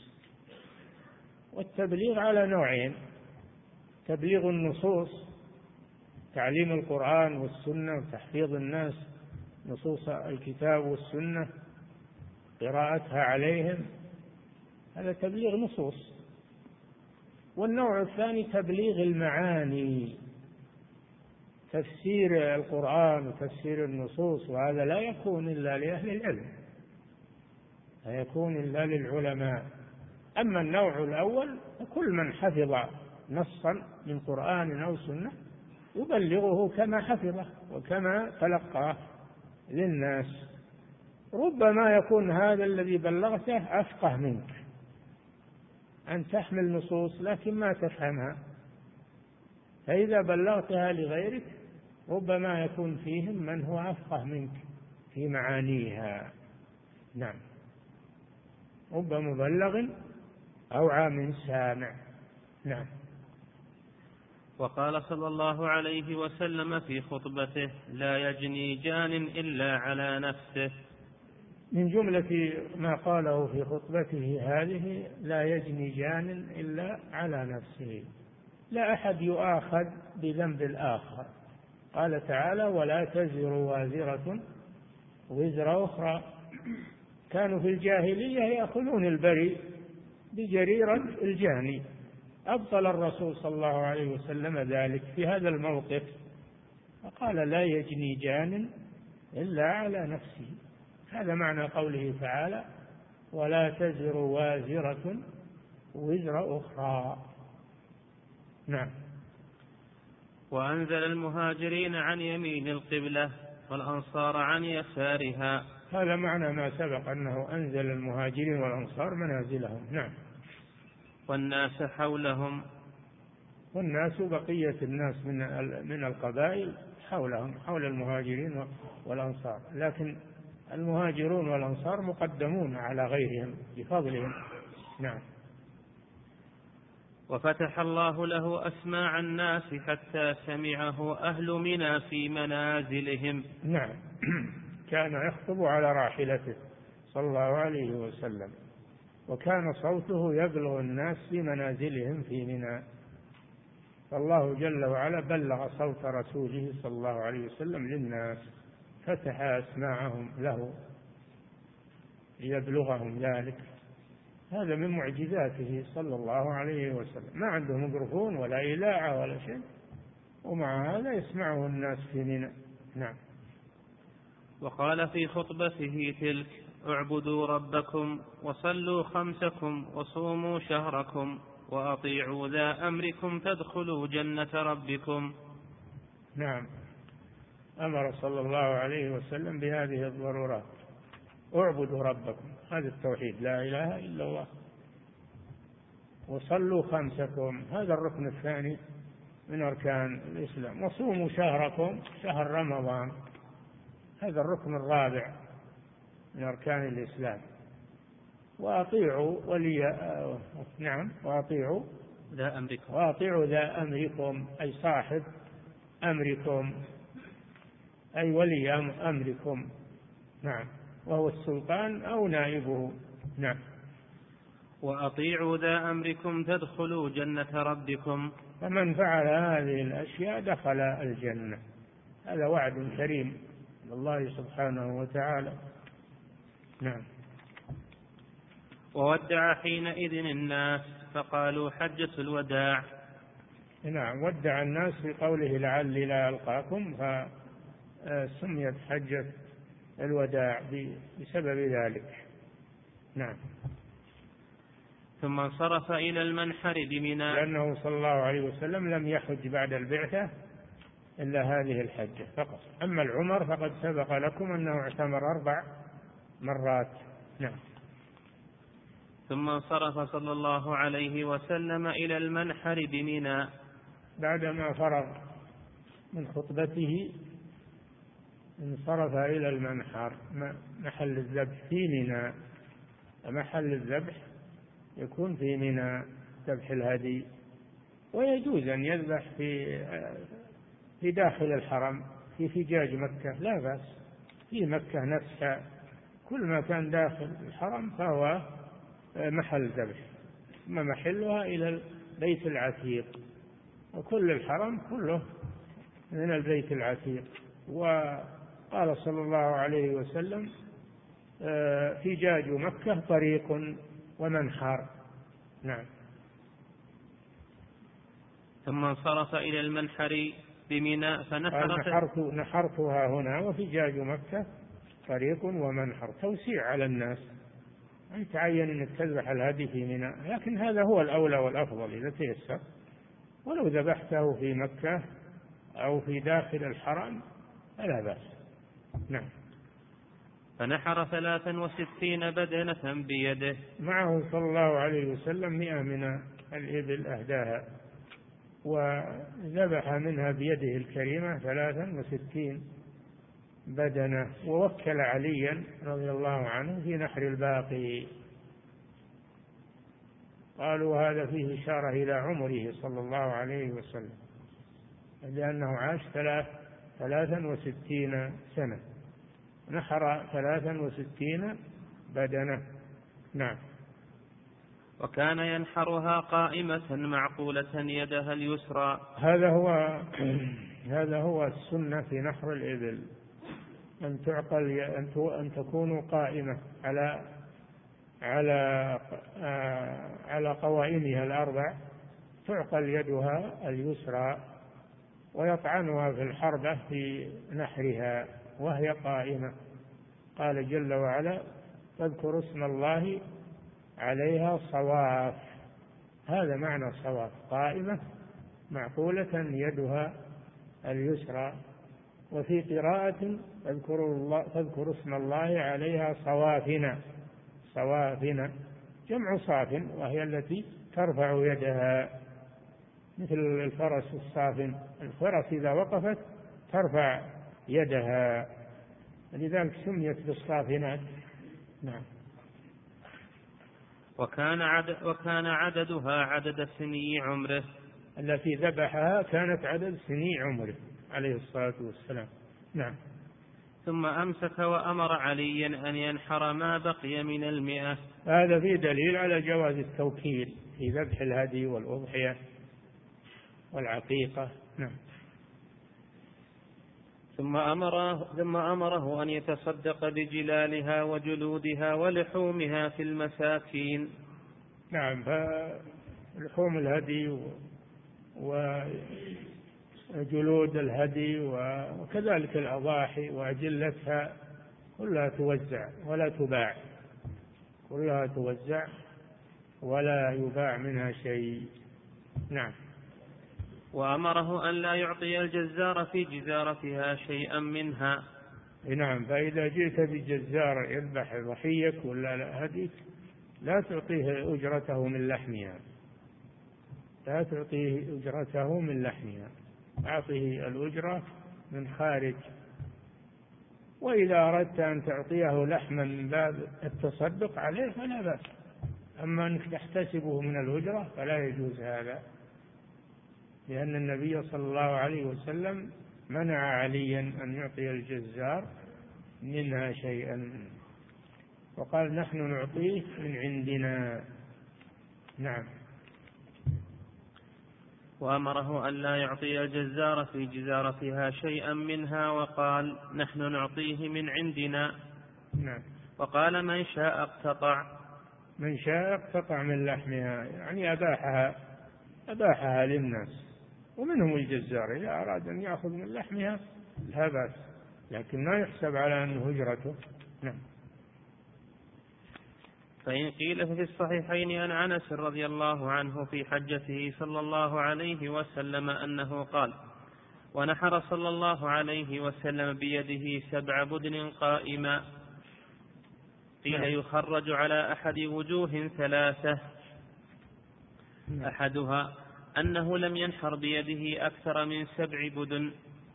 والتبليغ على نوعين: تبليغ النصوص، تعليم القرآن والسنة وتحفيظ الناس نصوص الكتاب والسنة، قراءتها عليهم، هذا تبليغ نصوص. والنوع الثاني تبليغ المعاني، تفسير القرآن وتفسير النصوص، وهذا لا يكون إلا لأهل العلم، لا يكون إلا للعلماء. أما النوع الأول فكل من حفظ نصا من قرآن أو سنة يبلغه كما حفظه وكما تلقاه للناس. ربما يكون هذا الذي بلغته أفقه منك، أن تحمل نصوص لكن ما تفهمها، فإذا بلغتها لغيرك ربما يكون فيهم من هو أفقه منك في معانيها. نعم. رب مبلغ أو عام سامع. نعم. وقال صلى الله عليه وسلم في خطبته: لا يجني جان إلا على نفسه. من جملة ما قاله في خطبته هذه: لا يجني جان إلا على نفسه، لا أحد يؤاخذ بذنب الآخر. قال تعالى: ولا تزر وازرة وزر أخرى. كانوا في الجاهلية يأخذون البريء بجريرة الجاني، أبطل الرسول صلى الله عليه وسلم ذلك في هذا الموقف، فقال: لا يجني جان إلا على نفسه. هذا معنى قوله تعالى: ولا تزر وازرة وزر أخرى. نعم. وأنزل المهاجرين عن يمين القبلة والأنصار عن يسارها. هذا معنى ما سبق أنه أنزل المهاجرين والأنصار منازلهم. نعم. والناس حولهم، والناس بقية الناس من من القبائل حولهم، حول المهاجرين والأنصار، لكن المهاجرون والأنصار مقدمون على غيرهم بفضلهم. نعم. وفتح الله له أسماع الناس حتى سمعه أهل منى في منازلهم. نعم. كان يخطب على راحلته صلى الله عليه وسلم، وكان صوته يبلغ الناس في منازلهم في منى، فالله جل وعلا بلغ صوت رسوله صلى الله عليه وسلم للناس، فتح أسماعهم له ليبلغهم ذلك. هذا من معجزاته صلى الله عليه وسلم، ما عنده ميكروفون ولا إذاعة ولا شيء، ومع هذا يسمعه الناس في منى. نعم. وقال في خطبته تلك: اعبدوا ربكم وصلوا خمسكم وصوموا شهركم وأطيعوا ذا أمركم تدخلوا جنة ربكم. نعم. أمر صلى الله عليه وسلم بهذه الضرورات: اعبدوا ربكم، هذا التوحيد، لا إله إلا الله، وصلوا خمسكم، هذا الركن الثاني من أركان الإسلام، وصوموا شهركم، شهر رمضان، هذا الركن الرابع من أركان الإسلام، وأطيعوا ولي نعم وأطيعوا ذا أمركم. وأطيعوا ذا أمركم أي صاحب أمركم، أي ولي أمركم. نعم، وهو السلطان أو نائبه. نعم. وأطيعوا ذا أمركم تدخلوا جنة ربكم. فمن فعل هذه الأشياء دخل الجنة. هذا وعد كريم من الله سبحانه وتعالى. نعم. وودع حينئذ الناس فقالوا حجة الوداع. نعم، ودع الناس بقوله لعلي لا ألقاكم، فسميت حجة الوداع بسبب ذلك. نعم. ثم انصرف إلى المنحر بمنى، لأنه صلى الله عليه وسلم لم يحج بعد البعثة إلا هذه الحجة فقط. أما العمر فقد سبق لكم أنه اعتمر أربع مرات. نعم. ثم انصرف صلى الله عليه وسلم إلى المنحر بمنى، بعدما فرغ من خطبته انصرف إلى المنحر محل الذبح في منى. محل الذبح يكون في منى ذبح الهدي، ويجوز أن يذبح في في داخل الحرم في فجاج مكة، لا بأس. في مكة نفسها كل ما كان داخل الحرم فهو محل ذبح، ثم محلها إلى البيت العتيق، وكل الحرم كله من البيت العتيق. وقال صلى الله عليه وسلم فجاج مكة طريق ومنحر. نعم. ثم انصرف إلى المنحر بمنى فنحر نحرت نحرتها هنا، وفجاج مكة طريق ومنحر، توسيع على الناس. أن تعين أن تذبح الهدي في منى، لكن هذا هو الأولى والأفضل إذا تيسر. ولو ذبحته في مكة أو في داخل الحرم فلا بأس. نعم. فنحر ثلاثا وستين بدنة بيده، معه صلى الله عليه وسلم مئة من الإبل أهداها، وذبح منها بيده الكريمة ثلاثا وستين بدنة، ووكل عليا رضي الله عنه في نحر الباقي. قالوا هذا فيه إشارة إلى عمره صلى الله عليه وسلم، لأنه عاش ثلاث ثلاثا وستين سنة، نحر ثلاثا وستين بدنة. نعم. وكان ينحرها قائمة معقولة يدها اليسرى. هذا هو هذا هو السنة في نحر الإبل، أن تعقل أن تكون قائمة على على على قوائمها الأربع، تعقل يدها اليسرى ويطعنها في الحربة في نحرها وهي قائمة. قال جل وعلا فاذكروا اسم الله عليها صواف. هذا معنى صواف، قائمة معقولة يدها اليسرى. وفي قراءة فاذكروا الله فاذكروا اسم الله عليها صوافنا. صوافنا جمع صاف، وهي التي ترفع يدها مثل الفرس الصافن. الفرس إذا وقفت ترفع يدها، لذلك سميت بالصافنات. نعم. وكان عدد وكان عددها عدد سني عمره. التي ذبحها كانت عدد سني عمره عليه الصلاة والسلام. نعم. ثم أمسك وأمر عليا أن ينحر ما بقي من المئة. هذا فيه دليل على جواز التوكيل في ذبح الهدي والأضحية والعقيقة. نعم. ثم أمره, ثم أمره أن يتصدق بجلالها وجلودها ولحومها في المساكين. نعم. فلحوم الهدي وجلود الهدي وكذلك الأضاحي وأجلتها كلها توزع ولا تباع، كلها توزع ولا يباع منها شيء. نعم. وأمره أن لا يعطي الجزار في جزارتها شيئا منها. نعم. فإذا جئت بجزار يذبح ضحيك ولا هديك لا تعطيه أجرته من لحمها، لا تعطيه أجرته من لحمها، أعطيه الأجرة من خارج. وإذا أردت أن تعطيه لحما من باب التصدق عليه فلا بأس، أما أنك تحتسبه من الأجرة فلا يجوز هذا، لأن النبي صلى الله عليه وسلم منع عليا أن يعطي الجزار منها شيئا، وقال نحن نعطيه من عندنا. نعم. وأمره أن لا يعطي الجزار في جزارتها شيئا منها، وقال نحن نعطيه من عندنا. نعم. وقال من شاء اقتطع من شاء اقتطع من لحمها، يعني أباحها أباحها للناس، ومنهم الجزار إذا أراد أن يأخذ من لحمها لا بأس، لكن لا يحسب على أنه هجرته. نعم. فإن قيل في الصحيحين عن أنس رضي الله عنه في حجته صلى الله عليه وسلم أنه قال: ونحر صلى الله عليه وسلم بيده سبع بدن قائما. قيل يخرج على أحد وجوه ثلاثة: أحدها أنه لم ينحر بيده أكثر من سبع بدن،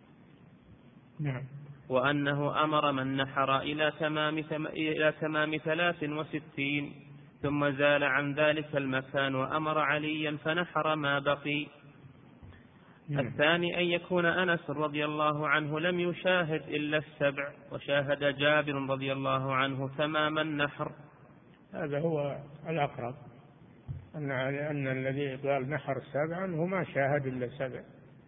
وأنه أمر من نحر إلى تمام, إلى تمام ثلاث وستين، ثم زال عن ذلك المكان وأمر عليا فنحر ما بقي. الثاني أن يكون أنس رضي الله عنه لم يشاهد إلا السبع، وشاهد جابر رضي الله عنه تمام النحر. هذا هو الأقرب، أن أن الذي قال نحر سبعا هو ما شاهد إلا سبع،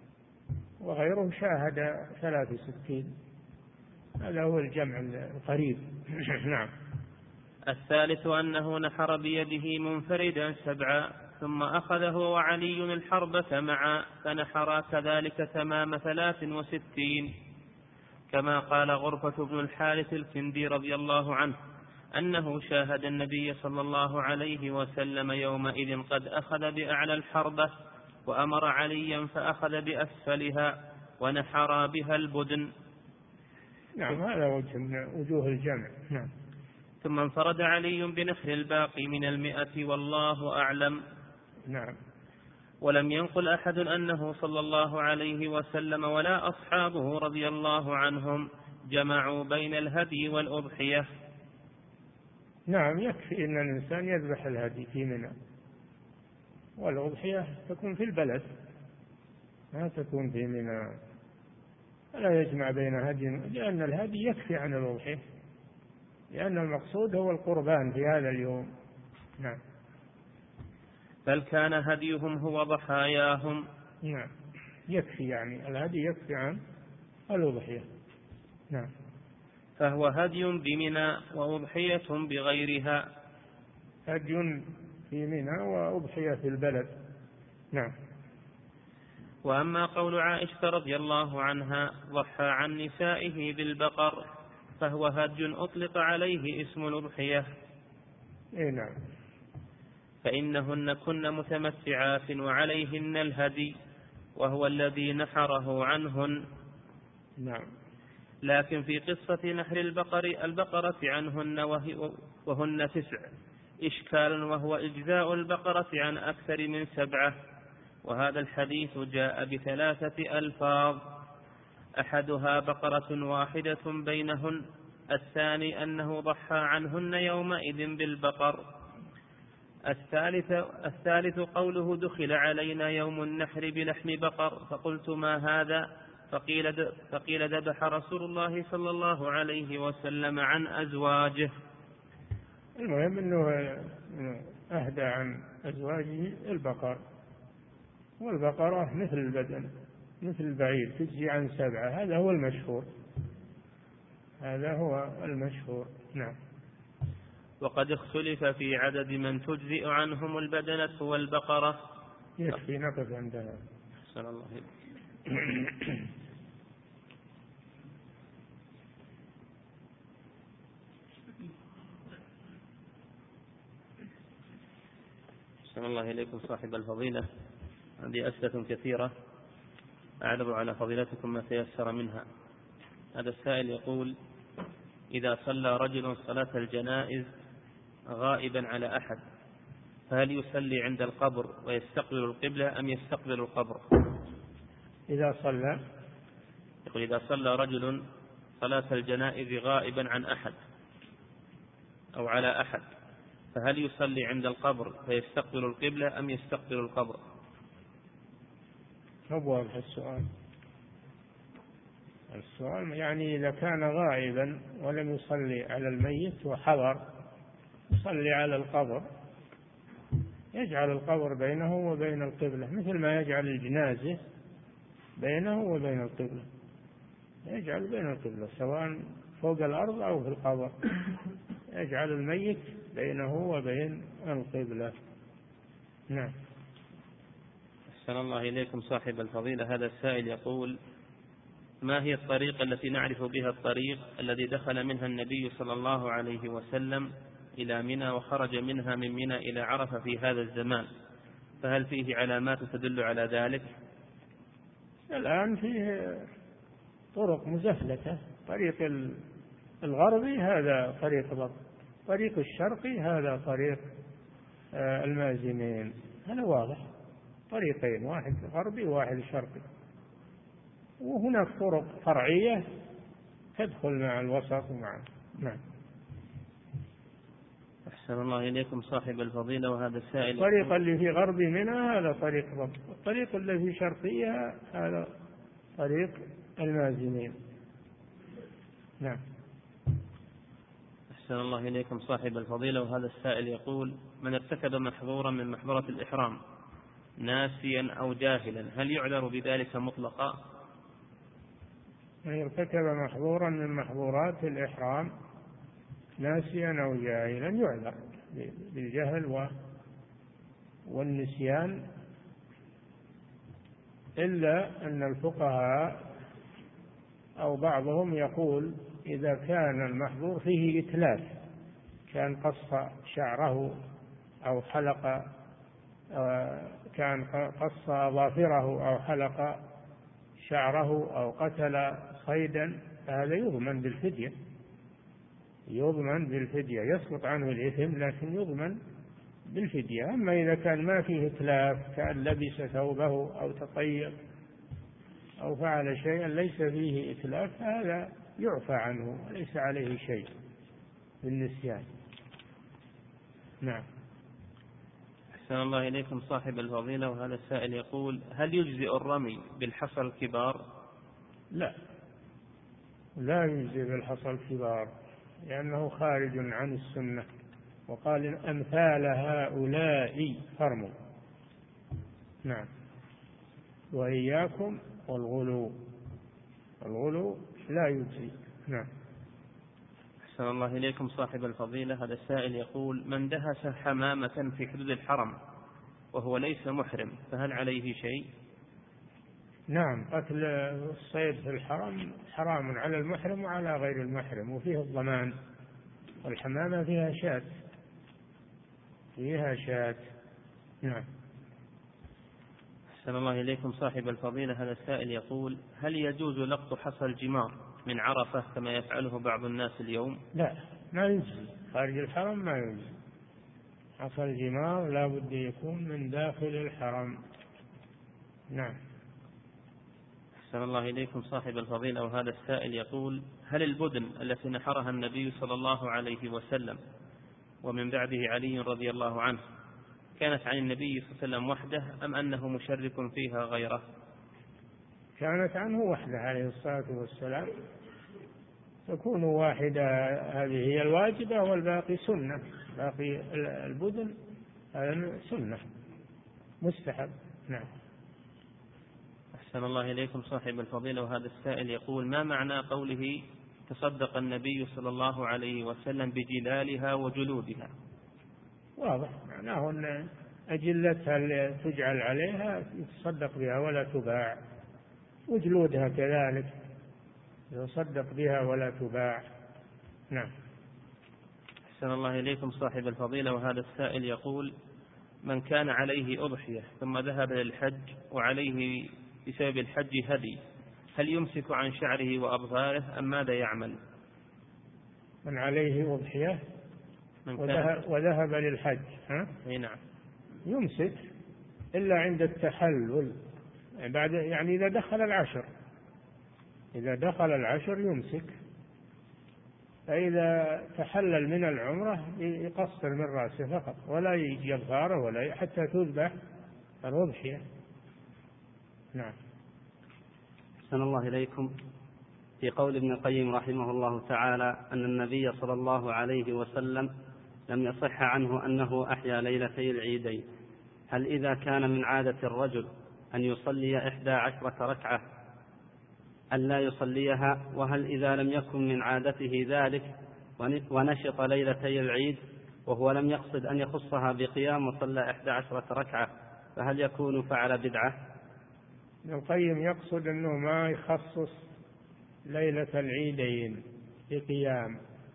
وغيره شاهد ثلاث وستين، هذا هو الجمع القريب. نعم. الثالث أنه نحر بيده منفردا سبعا، ثم أخذه وعلي الحربة معا فنحر كذلك تمام ثلاث وستين، كما قال غرفة بن الحارث الكندي رضي الله عنه أنه شاهد النبي صلى الله عليه وسلم يومئذ قد أخذ بأعلى الحربة، وأمر عليا فأخذ بأسفلها ونحر بها البدن. نعم، هذا وجه من وجوه الجمع. نعم. ثم انفرد علي بنحر الباقي من المئة والله أعلم. نعم. ولم ينقل أحد أنه صلى الله عليه وسلم ولا أصحابه رضي الله عنهم جمعوا بين الهدي والأضحية. نعم، يكفي أن الإنسان يذبح الهدي في منى، والأضحية تكون في البلد ما تكون في منى، لا يجمع بين هدي، لأن الهدي يكفي عن الأضحية، لأن المقصود هو القربان في هذا اليوم. نعم. بل كان هديهم هو ضحاياهم. نعم، يكفي، يعني الهدي يكفي عن الأضحية. نعم. فهو هدي بمنى وأضحية بغيرها. هدي في منى وأضحية في البلد. نعم. وأما قول عائشة رضي الله عنها ضحى عن نسائه بالبقر فهو هدي أطلق عليه اسم الأضحية. إيه نعم. فإنهن كن متمتعات وعليهن الهدي، وهو الذي نحره عنهن. نعم. لكن في قصة نحر البقر البقرة عنهن وهن تسع إشكال، وهو إجزاء البقرة عن أكثر من سبعة، وهذا الحديث جاء بثلاثة ألفاظ: أحدها بقرة واحدة بينهن، الثاني أنه ضحى عنهن يومئذ بالبقر، الثالث, الثالث قوله دخل علينا يوم النحر بلحم بقر، فقلت ما هذا؟ فقيل, فقيل ذبح رسول الله صلى الله عليه وسلم عن أزواجه. المهم أنه أهدى عن أزواجه البقر، والبقرة مثل البدن مثل البعير تجزي عن سبعة، هذا هو المشهور، هذا هو المشهور. نعم. وقد اختلف في عدد من تجزئ عنهم البدنة والبقرة. يكفي نقف عندها. أحسن الله إليك. أحسن الله إليكم صاحب الفضيلة. عندي أسئلة كثيرة أعرض على فضيلتكم ما تيسر منها. هذا السائل يقول: إذا صلى رجل صلاة الجنائز غائبا على أحد فهل يصلي عند القبر ويستقبل القبلة أم يستقبل القبر؟ إذا صلى يقول: إذا صلى رجل صلاة الجنائز غائبا عن أحد أو على أحد فهل يصلي عند القبر فيستقبل القبلة أم يستقبل القبر؟ مو واضح السؤال. السؤال يعني إذا كان غائبا ولم يصلي على الميت وحضر يصلي على القبر، يجعل القبر بينه وبين القبلة مثل ما يجعل الجنازة بينه وبين القبلة، يجعل بين القبلة سواء فوق الأرض أو في القبر، يجعل الميت بينه وبين القبلة. نعم. أحسن الله إليكم صاحب الفضيلة. هذا السائل يقول: ما هي الطريقة التي نعرف بها الطريق الذي دخل منها النبي صلى الله عليه وسلم إلى منى وخرج منها من منى إلى عرفة في هذا الزمان؟ فهل فيه علامات تدل على ذلك؟ الآن فيه طرق مزفلتة، طريق الغربي هذا طريق ضبط، طريق الشرقي هذا طريق المازنين، هذا واضح، طريقين، واحد غربي وواحد شرقي، وهناك طرق فرعية تدخل مع الوسط ومع. نعم. أحسن الله إليكم صاحب الفضيلة. وهذا السائل: الطريق اللي في غربي منها هذا طريق ضبط، الطريق اللي في شرقيها هذا طريق المازنين. نعم. أحسن الله إليكم صاحب الفضيلة. وهذا السائل يقول: من ارتكب محظورا من محظورة الإحرام ناسيا أو جاهلا هل يعذر بذلك مطلقا؟ من ارتكب محظورا من محظورات الإحرام ناسيا أو جاهلا يعذر بالجهل والنسيان، إلا أن الفقهاء أو بعضهم يقول إذا كان المحظور فيه إتلاف، كان قص شعره أو حلق، كان قص أظافره أو حلق شعره أو قتل صيدا، فهذا يضمن بالفدية، يضمن بالفدية، يسقط عنه الإثم لكن يضمن بالفدية. أما إذا كان ما فيه إتلاف، كان لبس ثوبه أو تطيب أو فعل شيئا ليس فيه إتلاف، هذا يعفى عنه وليس عليه شيء بالنسيان. نعم. أحسن الله إليكم صاحب الفضيلة. وهذا السائل يقول: هل يجزئ الرمي بالحصى الكبار؟ لا، لا يجزئ بالحصى الكبار لأنه خارج عن السنة، وقال أمثال هؤلاء فرموا. نعم. وإياكم والغلو، الغلو لا يجزي. نعم. أحسن الله إليكم صاحب الفضيلة. هذا السائل يقول: من دهس حمامة في حدود الحرم وهو ليس محرم فهل عليه شيء؟ نعم، قتل الصيد في الحرم حرام على المحرم وعلى غير المحرم، وفيه الضمان، والحمامة فيها شاة، فيها شاة. نعم. أحسن الله إليكم صاحب الفضيلة. هذا السائل يقول: هل يجوز لقط حصى الجمار من عرفة كما يفعله بعض الناس اليوم؟ لا، ما يجوز، خارج الحرم ما يجوز، حصى الجمار لا بد يكون من داخل الحرم. نعم. أحسن الله إليكم صاحب الفضيلة. وهذا السائل يقول: هل البدن التي نحرها النبي صلى الله عليه وسلم ومن بعده علي رضي الله عنه كانت عن النبي صلى الله عليه وسلم وحده أم أنه مشرك فيها غيره؟ كانت عنه وحده عليه الصلاة والسلام، تكون واحدة، هذه هي الواجبة والباقي سنة، باقي البدن سنة مستحب. نعم. أحسن الله إليكم صاحب الفضيلة. وهذا السائل يقول: ما معنى قوله تصدق النبي صلى الله عليه وسلم بجلالها وجلودها؟ واضح، معناه أن أجلتها اللي تجعل عليها يتصدق بها ولا تباع، وجلودها كذلك يصدق بها ولا تباع. نعم. أحسن الله إليكم صاحب الفضيلة. وهذا السائل يقول: من كان عليه أضحية ثم ذهب للحج وعليه بسبب الحج هدي هل يمسك عن شعره وأظفاره أم ماذا يعمل؟ من عليه أضحية وذهب, وذهب للحج ها؟ نعم. يمسك إلا عند التحلل، بعد يعني إذا دخل العشر، إذا دخل العشر يمسك، فإذا تحلل من العمرة يقصر من رأسه فقط، ولا يجي يظهره ولا حتى تذبح الأضحية. نعم. أحسن الله إليكم. في قول ابن القيم رحمه الله تعالى أن النبي صلى الله عليه وسلم لم يصح عنه أنه أحيا ليلتي العيدين، هل إذا كان من عادة الرجل أن يصلي إحدى عشرة ركعة أن لا يصليها؟ وهل إذا لم يكن من عادته ذلك ونشط ليلتي العيد وهو لم يقصد أن يخصها بقيام وصلى إحدى عشرة ركعة فهل يكون فعل بدعة؟ ابن القيم يقصد أنه ما يخصص ليلة العيدين بقيام،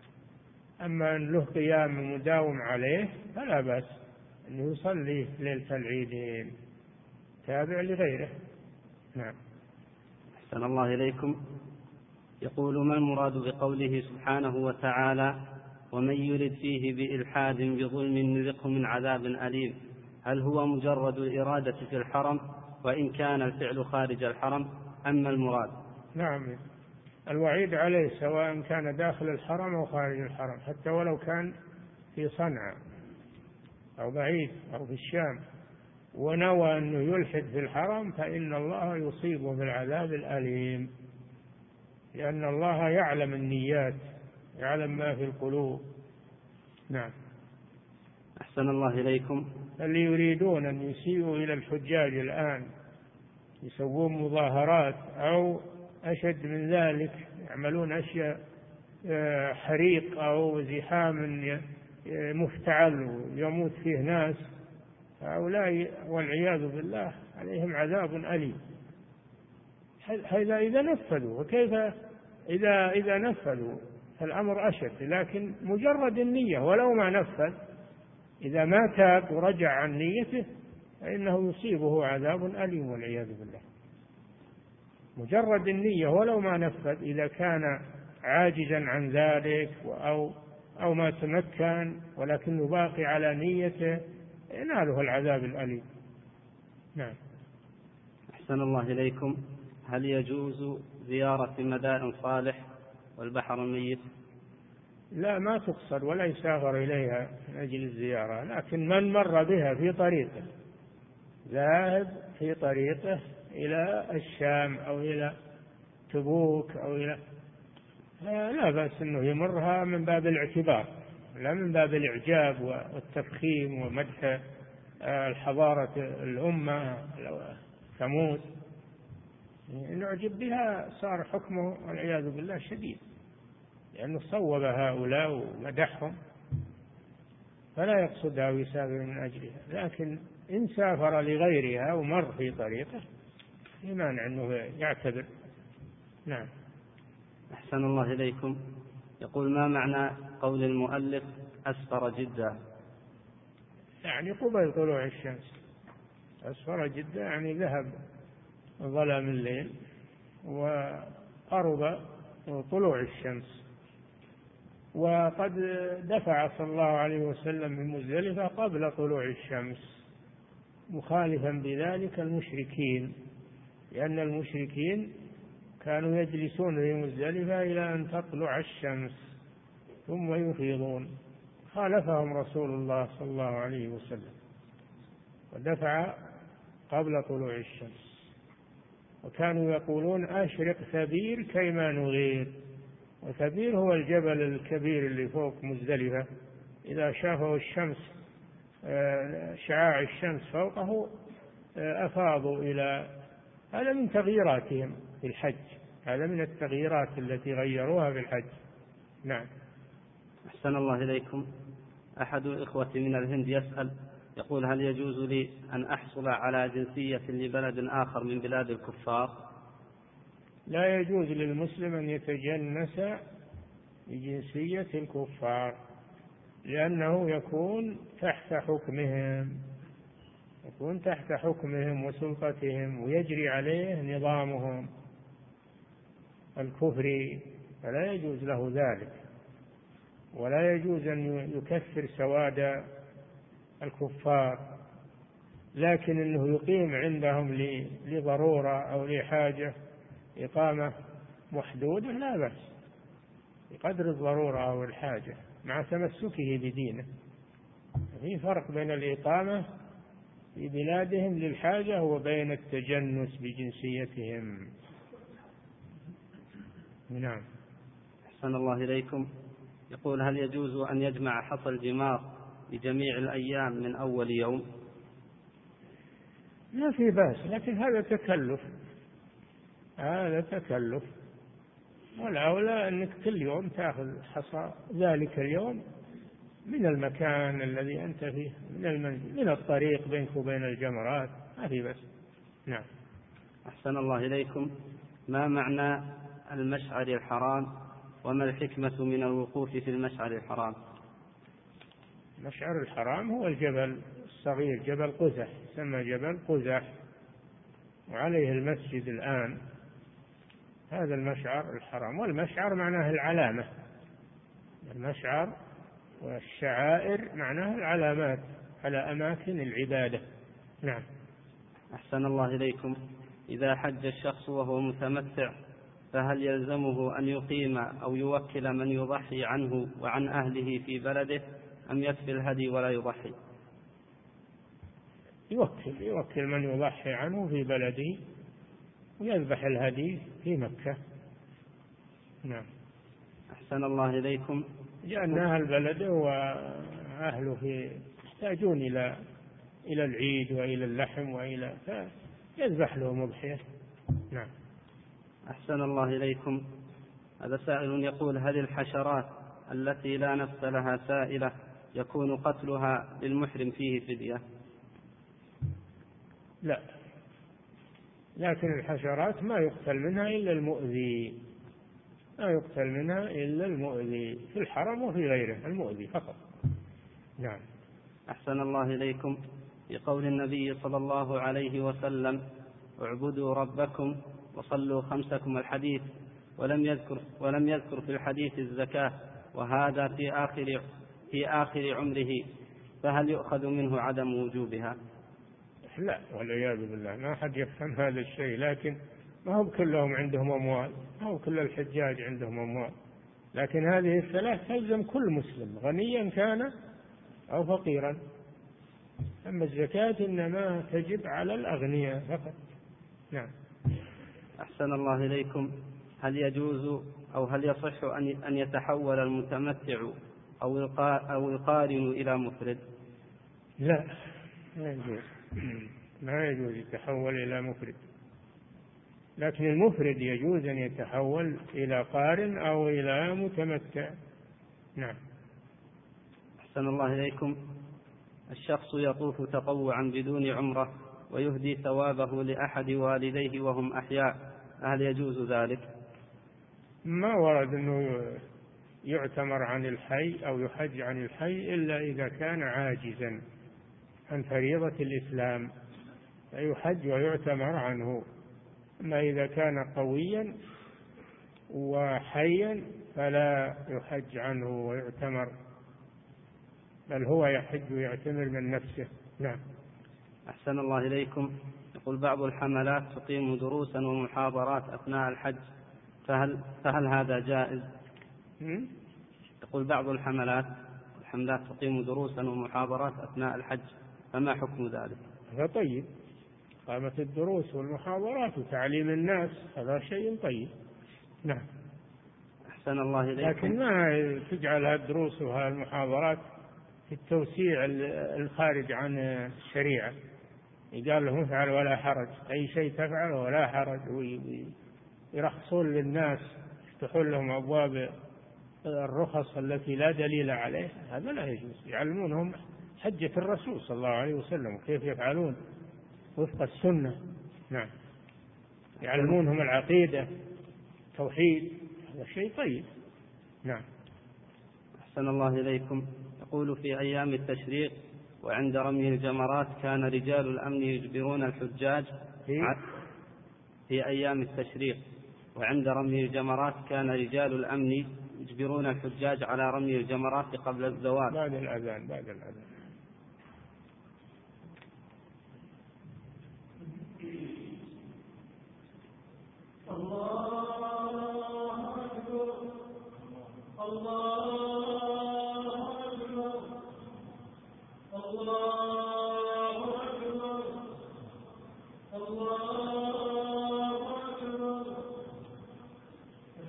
أما أن له قيام مداوم عليه فلا بأس أنه يصلي ليلة العيدين تابع لغيره. نعم. أحسن الله إليكم. يقول: ما المراد بقوله سبحانه وتعالى: ومن يرد فيه بإلحاد بظلم نذقه من عذاب أليم؟ هل هو مجرد الإرادة في الحرم وإن كان الفعل خارج الحرم أما المراد؟ نعم، الوعيد عليه سواء كان داخل الحرم أو خارج الحرم، حتى ولو كان في صنعاء أو بعيد أو في الشام ونوى أنه يلحد في الحرم فإن الله يصيبه بالعذاب الأليم، لأن الله يعلم النيات، يعلم ما في القلوب. نعم. أحسن الله إليكم. اللي يريدون أن يسيئوا إلى الحجاج الآن يسوون مظاهرات أو أشد من ذلك، يعملون أشياء حريق أو زحام مفتعل ويموت فيه ناس، هؤلاء والعياذ بالله عليهم عذاب أليم. هذا إذا نفذوا، وكيف إذا إذا نفذوا فالأمر أشد، لكن مجرد النية ولو ما نفذ إذا ما تاب ورجع عن نيته فإنه يصيبه عذاب أليم والعياذ بالله. مجرد النية ولو ما نفذ إذا كان عاجزا عن ذلك أو أو ما تمكن ولكنه باقي على نيته يناله العذاب الأليم. نعم. أحسن الله إليكم. هل يجوز زيارة مدائن صالح والبحر الميت؟ لا، ما تقصد ولا يسافر إليها من أجل الزيارة، لكن من مر بها في طريقه ذاهب في طريقه إلى الشام أو إلى تبوك أو إلى لا بأس أنه يمرها من باب الاعتبار لا من باب الإعجاب والتفخيم ومدح الحضارة الأمة ثمود. نعجب بها صار حكمه والعياذ بالله شديد، لأنه صوب هؤلاء ومدحهم فلا يقصدها ويسافر من أجلها، لكن إن سافر لغيرها ومر في طريقه لا مانع أنه يعتبر. نعم. أحسن الله إليكم. يقول: ما معنى قول المؤلف أسفر جدا؟ يعني قبل طلوع الشمس. أسفر جدا يعني ذهب ظلام الليل وقرب طلوع الشمس. وقد دفع صلى الله عليه وسلم من مزدلفة قبل طلوع الشمس مخالفا بذلك المشركين، لأن المشركين كانوا يجلسون في مزدلفة إلى أن تطلع الشمس ثم يفيضون، خالفهم رسول الله صلى الله عليه وسلم ودفع قبل طلوع الشمس. وكانوا يقولون: أشرق ثبير كيما نغير. وثبير هو الجبل الكبير اللي فوق مزدلفة، إذا شافوا الشمس شعاع الشمس فوقه أفاضوا إلى. هذا من تغييراتهم في الحج، هذا من التغييرات التي غيروها في الحج. نعم. أحسن الله إليكم. أحد الإخوة من الهند يسأل يقول: هل يجوز لي أن أحصل على جنسية لبلد آخر من بلاد الكفار؟ لا يجوز للمسلم أن يتجنس بجنسية الكفار، لأنه يكون تحت حكمهم يكون تحت حكمهم وسلطتهم ويجري عليه نظامهم الكفري، فلا يجوز له ذلك، ولا يجوز أن يكفر سواد الكفار، لكن أنه يقيم عندهم لضرورة أو لحاجة إقامة محدودة لا بأس، بقدر الضرورة أو الحاجة مع تمسكه بدينه. في فرق بين الإقامة في بلادهم للحاجة وبين التجنس بجنسيتهم. نعم. أحسن الله إليكم. يقول: هل يجوز أن يجمع حصى الجمار لجميع الأيام من أول يوم؟ ما في بأس، لكن هذا تكلف، هذا تكلف، والأولى أنك كل يوم تأخذ حصى ذلك اليوم من المكان الذي أنت فيه، من المنزل، من الطريق بينك وبين الجمرات، ما في بأس. نعم. أحسن الله إليكم. ما معنى المشعر الحرام، وما الحكمة من الوقوف في المشعر الحرام؟ المشعر الحرام هو الجبل الصغير، جبل قزح، يسمى جبل قزح، وعليه المسجد الآن. هذا المشعر الحرام. والمشعر معناه العلامة، المشعر والشعائر معناه العلامات على أماكن العبادة. نعم. أحسن الله إليكم. إذا حج الشخص وهو متمتع فهل يلزمه أن يقيم أو يوكل من يضحي عنه وعن أهله في بلده، أم يكفي الهدي ولا يضحي؟ يوكل يوكل من يضحي عنه في بلده ويذبح الهدي في مكة. نعم. أحسن الله إليكم. لأن أهل بلده وأهله في يحتاجون إلى إلى العيد وإلى اللحم وإلى فيذبح له مضحية. نعم. أحسن الله إليكم. هذا سائل يقول: هل الحشرات التي لا نفس لها سائلة يكون قتلها للمحرم فيه فدية؟ لا، لكن الحشرات ما يقتل منها إلا المؤذي، ما يقتل منها إلا المؤذي في الحرم وفي غيره، المؤذي فقط. نعم. أحسن الله إليكم. بقول النبي صلى الله عليه وسلم: اعبدوا ربكم وصلوا خمسكم، الحديث، ولم يذكر ولم يذكر في الحديث الزكاة، وهذا في آخر في آخر عمره، فهل يؤخذ منه عدم وجوبها؟ لا، والعياذ بالله، ما حد يفهم هذا الشيء. لكن ما هو كلهم عندهم أموال، ما هو كل الحجاج عندهم أموال، لكن هذه الثلاث تلزم كل مسلم، غنيا كان أو فقيرا. أما الزكاة إنما تجب على الأغنياء فقط. نعم. أحسن الله إليكم. هل يجوز أو هل يصح أن يتحول المتمتع أو القارن إلى مفرد؟ لا، ما يجوز، ما يجوز يتحول إلى مفرد، لكن المفرد يجوز أن يتحول إلى قارن أو إلى متمتع. نعم. أحسن الله إليكم. الشخص يطوف تطوعا بدون عمرة ويهدي ثوابه لأحد والديه وهم أحياء، هل يجوز ذلك؟ ما ورد أنه يعتمر عن الحي أو يحج عن الحي إلا إذا كان عاجزا عن فريضة الإسلام فيحج ويعتمر عنه. أما إذا كان قويا وحيا فلا يحج عنه ويعتمر، بل هو يحج ويعتمر من نفسه. نعم. أحسن الله إليكم. يقول: بعض الحملات تقيم دروسا ومحاضرات أثناء الحج، فهل, فهل هذا جائز؟ يقول: بعض الحملات الحملات تقيم دروسا ومحاضرات أثناء الحج، فما حكم ذلك؟ هذا طيب، قامت الدروس والمحاضرات وتعليم الناس هذا شيء طيب. نعم. أحسن الله إليكم. لكن ما تجعل هالدروس وهالمحاضرات في التوسيع الخارج عن الشريعة، يقال لهم افعل ولا حرج، أي شيء تفعل ولا حرج، ويرخصون للناس، يفتحون لهم أبواب الرخص التي لا دليل عليها، هذا لا يجوز. يعلمونهم حجة الرسول صلى الله عليه وسلم وكيف يفعلون وفق السنة. نعم. يعلمونهم العقيدة، توحيد، هذا شيء طيب. نعم. أحسن الله إليكم. يقول: في أيام التشريق وعند رمي الجمرات كان رجال الأمن يجبرون الحجاج في, في أيام التشريق وعند رمي الجمرات كان رجال الأمن يجبرون الحجاج على رمي الجمرات قبل الزوال بعد الأذان بعد الأذان الله أكبر.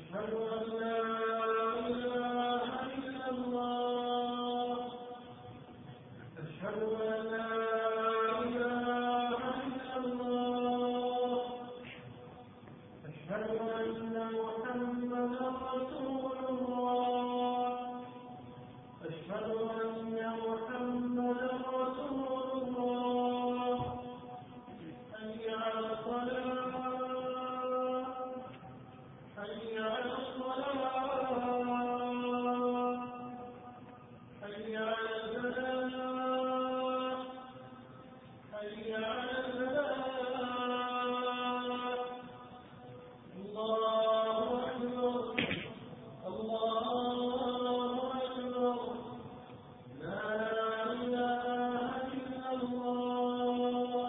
أشهد أن لا إله إلا الله أشهد أن لا إله إلا الله أشهد أن محمدا رسول الله أشهد أن محمدا رسول الله حي على الصلاة حي على الصلاة حي على الفلاح حي على الفلاح الله أكبر الله أكبر لا إله إلا الله.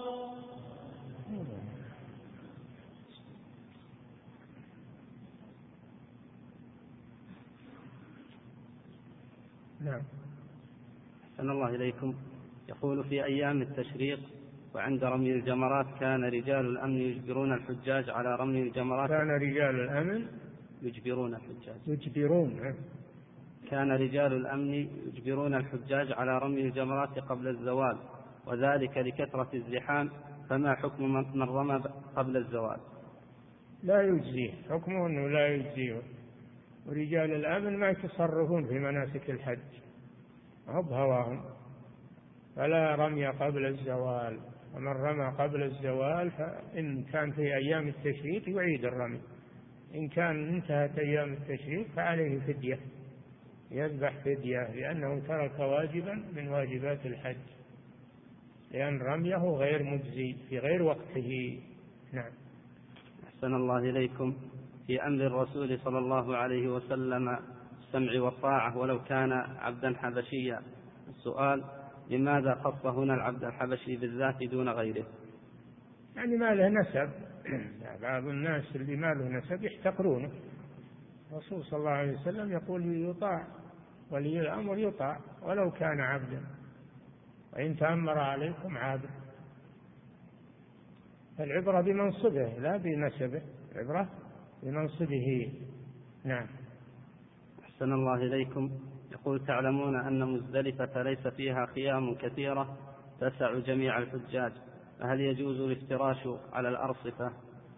نعم. أحسن الله إليكم. يقول في أيام التشريق وعند رمي الجمرات كان رجال الأمن يجبرون الحجاج على رمي الجمرات. كان رجال الأمن يجبرون الحجاج يجبرون كان رجال الأمن يجبرون الحجاج على رمي الجمرات قبل الزوال، وذلك لكثرة الزحام، فما حكم من رمى قبل الزوال؟ لا يجزيه، حكمه أنه لا يجزيه. ورجال الأمن ما يتصرفون في مناسك الحج، هو بهواهم، فلا رمي قبل الزوال. ومن رمى قبل الزوال فإن كان في أيام التشريق يعيد الرمي، إن كان انتهت أيام التشريق فعليه فدية، يذبح فدية، لأنه ترك واجبا من واجبات الحج، لأن رميه غير مجزي في غير وقته. نعم. أحسن الله إليكم. في أمر الرسول صلى الله عليه وسلم السمع والطاعة ولو كان عبدا حبشيا، السؤال: لماذا خص هنا العبد الحبشي بالذات دون غيره؟ يعني ما له نسب، بعض الناس اللي ما له نسب يحتقرونه. الرسول صلى الله عليه وسلم يقول يطاع، ولي الأمر يطاع ولو كان عبدا، وإن تأمر عليكم عبد. العبرة بمنصبه لا بنسبه، العبرة بمنصبه. نعم. أحسن الله إليكم. يقول: تعلمون أن مزدلفة ليس فيها خيام كثيرة تسع جميع الحجاج، فهل يجوز الافتراش على الأرصفة؟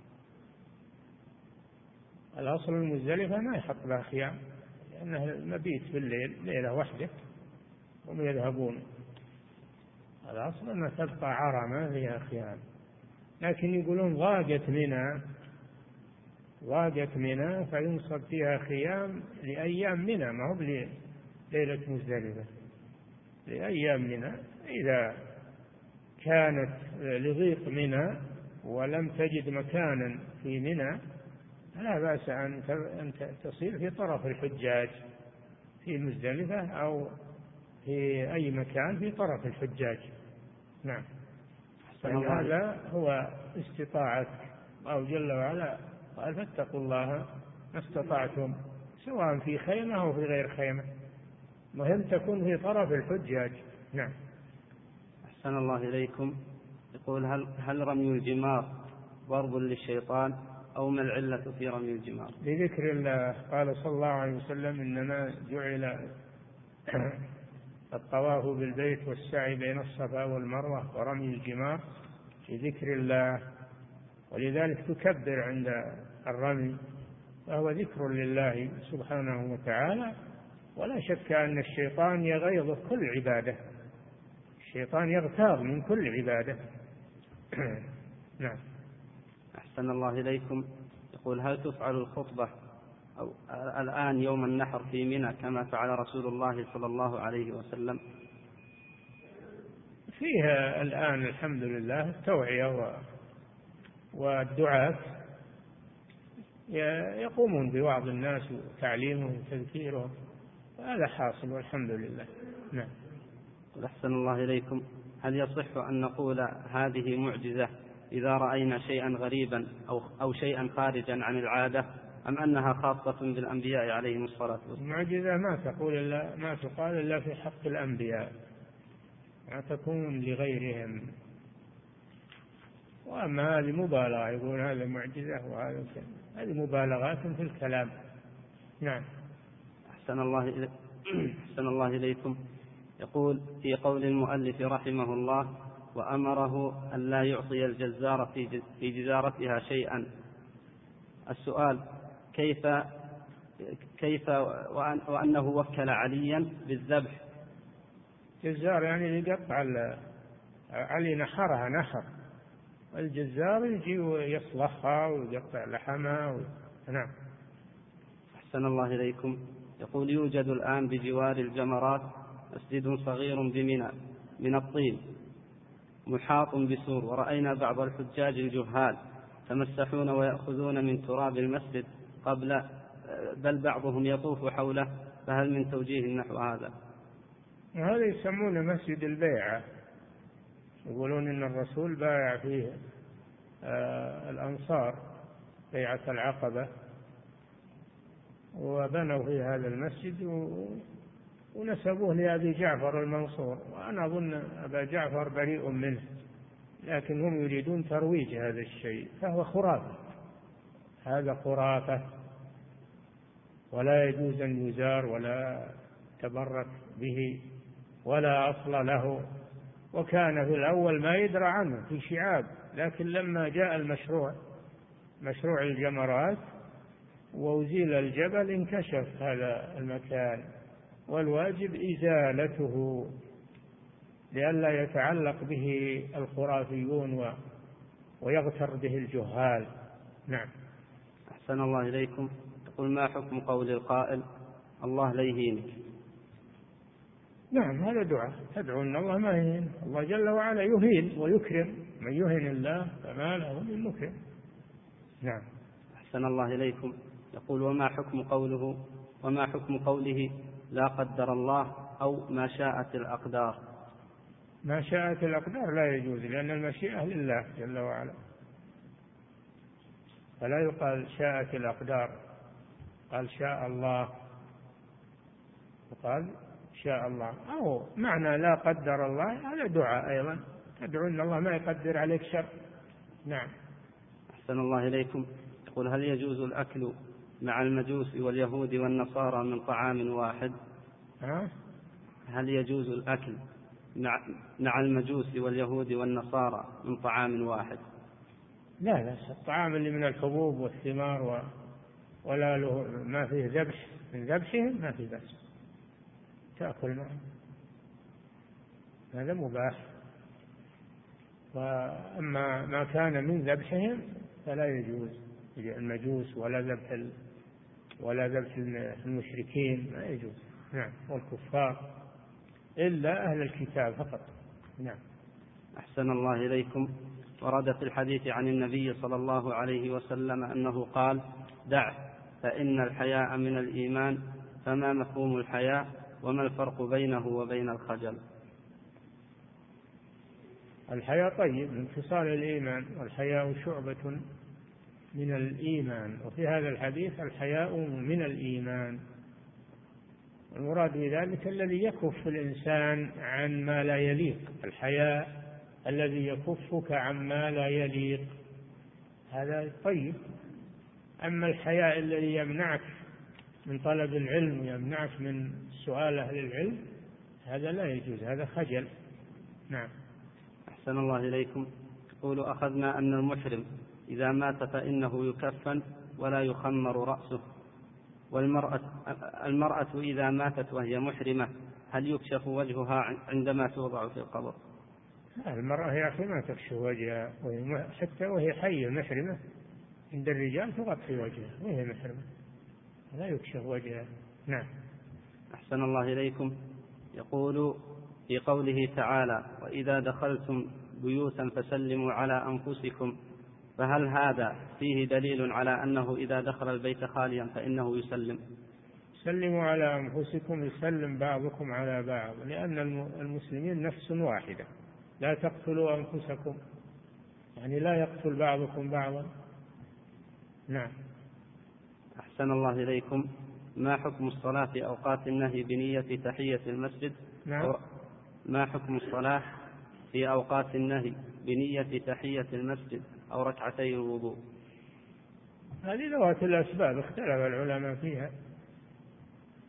الأصل المزدلفة ما يحط لها خيام، لأنه المبيت بالليل ليلة واحدة هم يذهبون. الأصل أنها تبقى عرى ما فيها خيام، لكن يقولون ضاقت منى، ضاقت منى فينصب فيها خيام لأيام منى، ما هو ليلة مزدلفة، لأيام منى. إذا كانت لضيق منى ولم تجد مكانا في منى لا بأس أن تصير في طرف الحجاج في مزدلفة أو في أي مكان في طرف الحجاج. نعم. يعني هذا هو استطاعتك، الله جل وعلا قال: فاتقوا الله ما استطعتم، سواء في خيمة أو في غير خيمة، مهم تكون في طرف الحجاج. نعم. أحسن الله إليكم. يقول: هل, هل رمي الجمار ضرب للشيطان أو ما العلة في رمي الجمار؟ لذكر الله، قال صلى الله عليه وسلم: إنما جعل الطواف بالبيت والسعي بين الصفا والمروة ورمي الجمار لذكر الله، ولذلك تكبر عند الرمي، فهو ذكر لله سبحانه وتعالى. ولا شك أن الشيطان يغيظ كل عبادة، الشيطان يغتاظ من كل عبادة. نعم. أحسن الله إليكم. يقول: هل تفعل الخطبة أو الآن يوم النحر في منى كما فعل رسول الله صلى الله عليه وسلم؟ فيها الآن الحمد لله التوعية والدعاة يقومون بوعظ الناس وتعليمهم وتذكيرهم، هذا حاصل والحمد لله. نعم. أحسن الله إليكم. هل يصح أن نقول هذه معجزة إذا رأينا شيئا غريبا أو, أو شيئا خارجا عن العادة، أم أنها خاصة بالأنبياء عليهم الصلاة والسلام؟ المعجزة ما تقول إلا ما تقال إلا في حق الأنبياء، ما تكون لغيرهم. وأما هذه مبالغة، يقول هذا معجزة وهذا، هذه مبالغات في الكلام. نعم. أحسن الله إلي... أحسن الله إليكم. يقول في قول المؤلف رحمه الله: وأمره أن لا يعطي الجزار في في جزارتها شيئا. السؤال: كيف كيف وأن وأنه وكل عليا بالذبح؟ جزار يعني يقطع علي نحرها نحر، الجزار يجي ويصلخها ويقطع لحمها و... نعم. أحسن الله إليكم. يقول: يوجد الآن بجوار الجمرات مسجد صغير بمنى من الطين محاط بسور، ورأينا بعض الحجاج الجهال تمسحون ويأخذون من تراب المسجد قبل بل بعضهم يطوف حوله، فهل من توجيه نحو هذا؟ هذا يسمونه مسجد البيعة، يقولون إن الرسول بايع فيه آه الأنصار بيعة العقبة، وبنوا في هذا المسجد و... ونسبوه لأبي جعفر المنصور، وأنا أظن أبا جعفر بريء منه، لكن هم يريدون ترويج هذا الشيء، فهو خرافة، هذا خرافة ولا يجوز أن يزار ولا تبرك به ولا أصل له. وكان في الأول ما يدرى عنه في شعاب، لكن لما جاء المشروع مشروع الجمرات وأزيل الجبل انكشف هذا المكان، والواجب إزالته لئلا يتعلق به الخرافيون ويغتر به الجهال. نعم. أحسن الله إليكم. يقول: ما حكم قول القائل: الله لا يهينك؟ نعم، هذا دعاء، تدعو أن الله ما يهين، الله جل وعلا يهين ويكرم، من يهين الله فما له من مكرم. نعم. أحسن الله إليكم. يقول: وما حكم قوله وما حكم قوله لا قدر الله أو ما شاءت الأقدار؟ ما شاءت الأقدار لا يجوز، لأن المشيئة لله جل وعلا، فلا يقال شاءت الأقدار، قال شاء الله وقال شاء الله. أو معنى لا قدر الله هذا دعاء أيضا، تدعو أن الله ما يقدر عليك شر. نعم. أحسن الله إليكم. يقول: هل يجوز الأكل مع المجوس واليهود والنصارى من طعام واحد؟ ها؟ هل يجوز الأكل مع مع المجوس واليهود والنصارى من طعام واحد؟ لا لا، الطعام اللي من الحبوب والثمار و... ولا له ما فيه ذبح من ذبحهم ما فيه بأس تأكل معه، هذا مباح. وأما ما كان من ذبحهم فلا يجوز، المجوس ولا ذبح ال... ولا ذبح المشركين ما يجوز. نعم. والكفار إلا أهل الكتاب فقط. نعم. أحسن الله إليكم. ورد في الحديث عن النبي صلى الله عليه وسلم أنه قال: دع فإن الحياء من الإيمان. فما مفهوم الحياء وما الفرق بينه وبين الخجل؟ الحياء طيب من خصال الإيمان، والحياء شعبة من الإيمان، وفي هذا الحديث الحياء من الإيمان، المراد بذلك الذي يكف الإنسان عن ما لا يليق، الحياء الذي يكفك عما لا يليق، هذا طيب. أما الحياء الذي يمنعك من طلب العلم ويمنعك من سؤال أهل العلم هذا لا يجوز، هذا خجل. نعم. أحسن الله إليكم. يقول: أخذنا أن المحرم إذا مات فإنه يكفن ولا يخمر رأسه، والمرأة المرأة إذا ماتت وهي محرمة هل يكشف وجهها عندما توضع في القبر؟ المرأة يا أخي ما تكشف وجهها حتى وهي حية محرمة، عند الرجال تغطي وجهها وهي محرمة، لا يكشف وجهها. نعم. أحسن الله إليكم. يقول في قوله تعالى: وإذا دخلتم بيوتا فسلموا على أنفسكم، فهل هذا فيه دليل على أنه إذا دخل البيت خاليا فإنه يسلم؟ سلموا على أنفسكم، يسلم بعضكم على بعض، لأن المسلمين نفس واحدة، لا تقتلوا أنفسكم، يعني لا يقتل بعضكم بعضا. نعم. أحسن الله إليكم. ما حكم الصلاة في أوقات النهي بنية تحية المسجد؟ نعم. ما حكم الصلاة في أوقات النهي بنية تحية المسجد أو ركعتي الوضوء؟ هذه ذوات الأسباب اختلف العلماء فيها،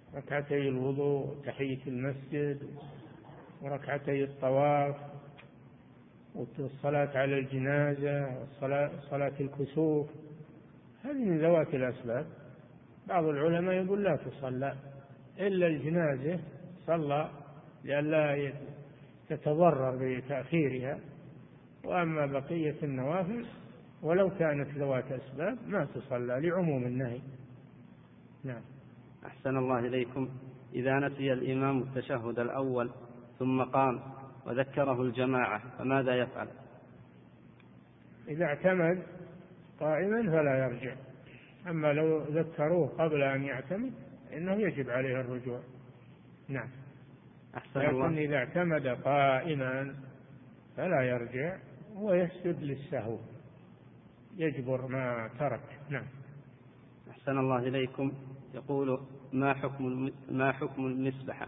ركعتي الوضوء، تحية المسجد، وركعتي الطواف، والصلاة على الجنازة، وصلاة الكسوف، هذه من ذوات الأسباب. بعض العلماء يقول لا تصلى إلا الجنازة صلى لئلا تتضرر بتأخيرها، وأما بقية النوافل ولو كانت ذوات أسباب ما تصلى لعموم النهي. نعم. أحسن الله إليكم. إذا نسي الإمام التشهد الأول ثم قام وذكره الجماعة فماذا يفعل؟ إذا اعتمد قائما فلا يرجع، أما لو ذكروه قبل أن يعتمد إنه يجب عليه الرجوع. نعم. أحسن لكن الله. إذا اعتمد قائما فلا يرجع ويسجد للسهو، يجبر ما ترك. نعم. أحسن الله إليكم. يقول ما حكم ما حكم المسبحة؟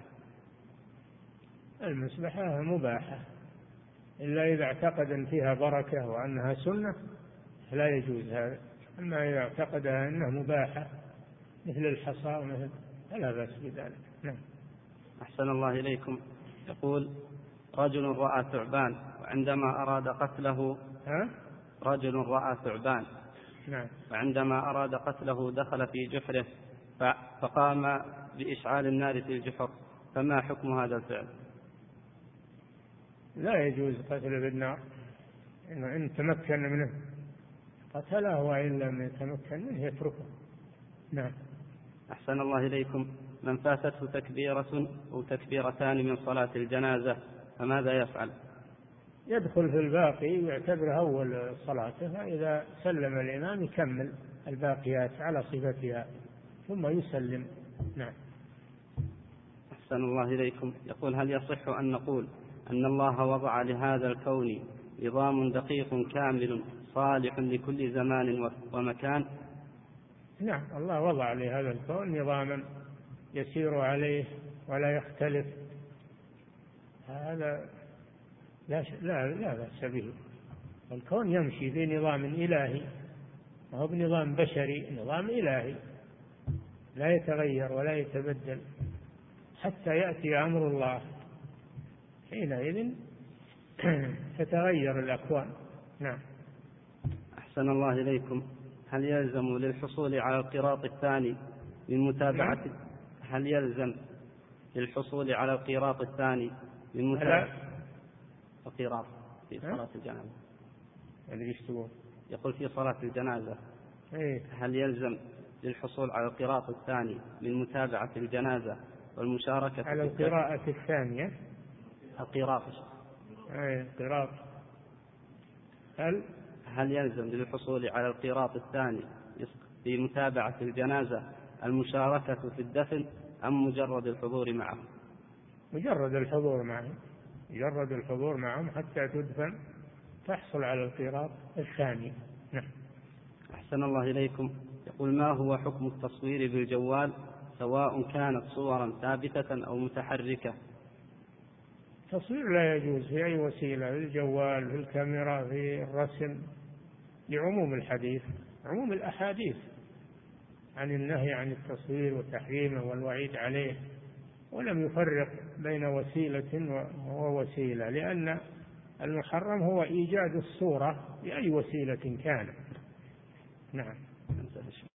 المسبحة مباحة إلا إذا اعتقد أن فيها بركة وأنها سنة لا يجوز هذا، أما إذا اعتقدها أنها مباحة مثل الحصى ومثل فلا بأس بذلك. نعم. أحسن الله إليكم. يقول رجل رأى ثعبان وعندما أراد قتله ها؟ رجل رأى ثعبان نعم. وعندما أراد قتله دخل في جحره فقام بإشعال النار في الجحر، فما حكم هذا الفعل؟ لا يجوز قتله بالنار، إنه إن تمكن منه قتله وإن لم يتمكن منه يتركه. نعم. أحسن الله إليكم. من فاتته تكبيرة أو تكبيرتان من صلاة الجنازة فماذا يفعل؟ يدخل في الباقي ويعتبر أول صلاته، فإذا سلم الإمام يكمل الباقيات على صفتها ثم يسلم. نعم. أحسن الله إليكم. يقول هل يصح أن نقول أن الله وضع لهذا الكون نظام دقيق كامل صالح لكل زمان ومكان؟ نعم، الله وضع لهذا الكون نظاما يسير عليه ولا يختلف، هذا لا لا لا بأس به. الكون يمشي بنظام إلهي، وهو بنظام بشري، نظام إلهي لا يتغير ولا يتبدل حتى يأتي أمر الله، حينئذ تتغير الأكوان. نعم. أحسن الله إليكم. هل يلزم للحصول على القراط الثاني من متابعة نعم. هل يلزم للحصول على القراط الثاني من متابعة القراط في صلاة الجنازة؟ يعني ايش تقول؟ يقول في صلاة الجنازة إيه؟ هل يلزم للحصول على القراط الثاني من متابعة الجنازة والمشاركة على القراءة الثانية؟ القراط. أي قراط. هل هل يلزم للحصول على القراط الثاني في متابعة الجنازة المشاركة في الدفن أم مجرد الحضور معهم؟ مجرد الحضور معهم، مجرد الحضور معهم حتى تدفن تحصل على القراط الثاني. نعم. أحسن الله إليكم. يقول ما هو حكم التصوير بالجوال سواء كانت صورا ثابتة أو متحركة؟ التصوير لا يجوز في أي وسيلة، في الجوال، في الكاميرا، في الرسم، لعموم الحديث، عموم الأحاديث عن النهي عن التصوير وتحريمه والوعيد عليه، ولم يفرق بين وسيلة ووسيلة، لأن المحرم هو إيجاد الصورة بأي وسيلة كانت. نعم.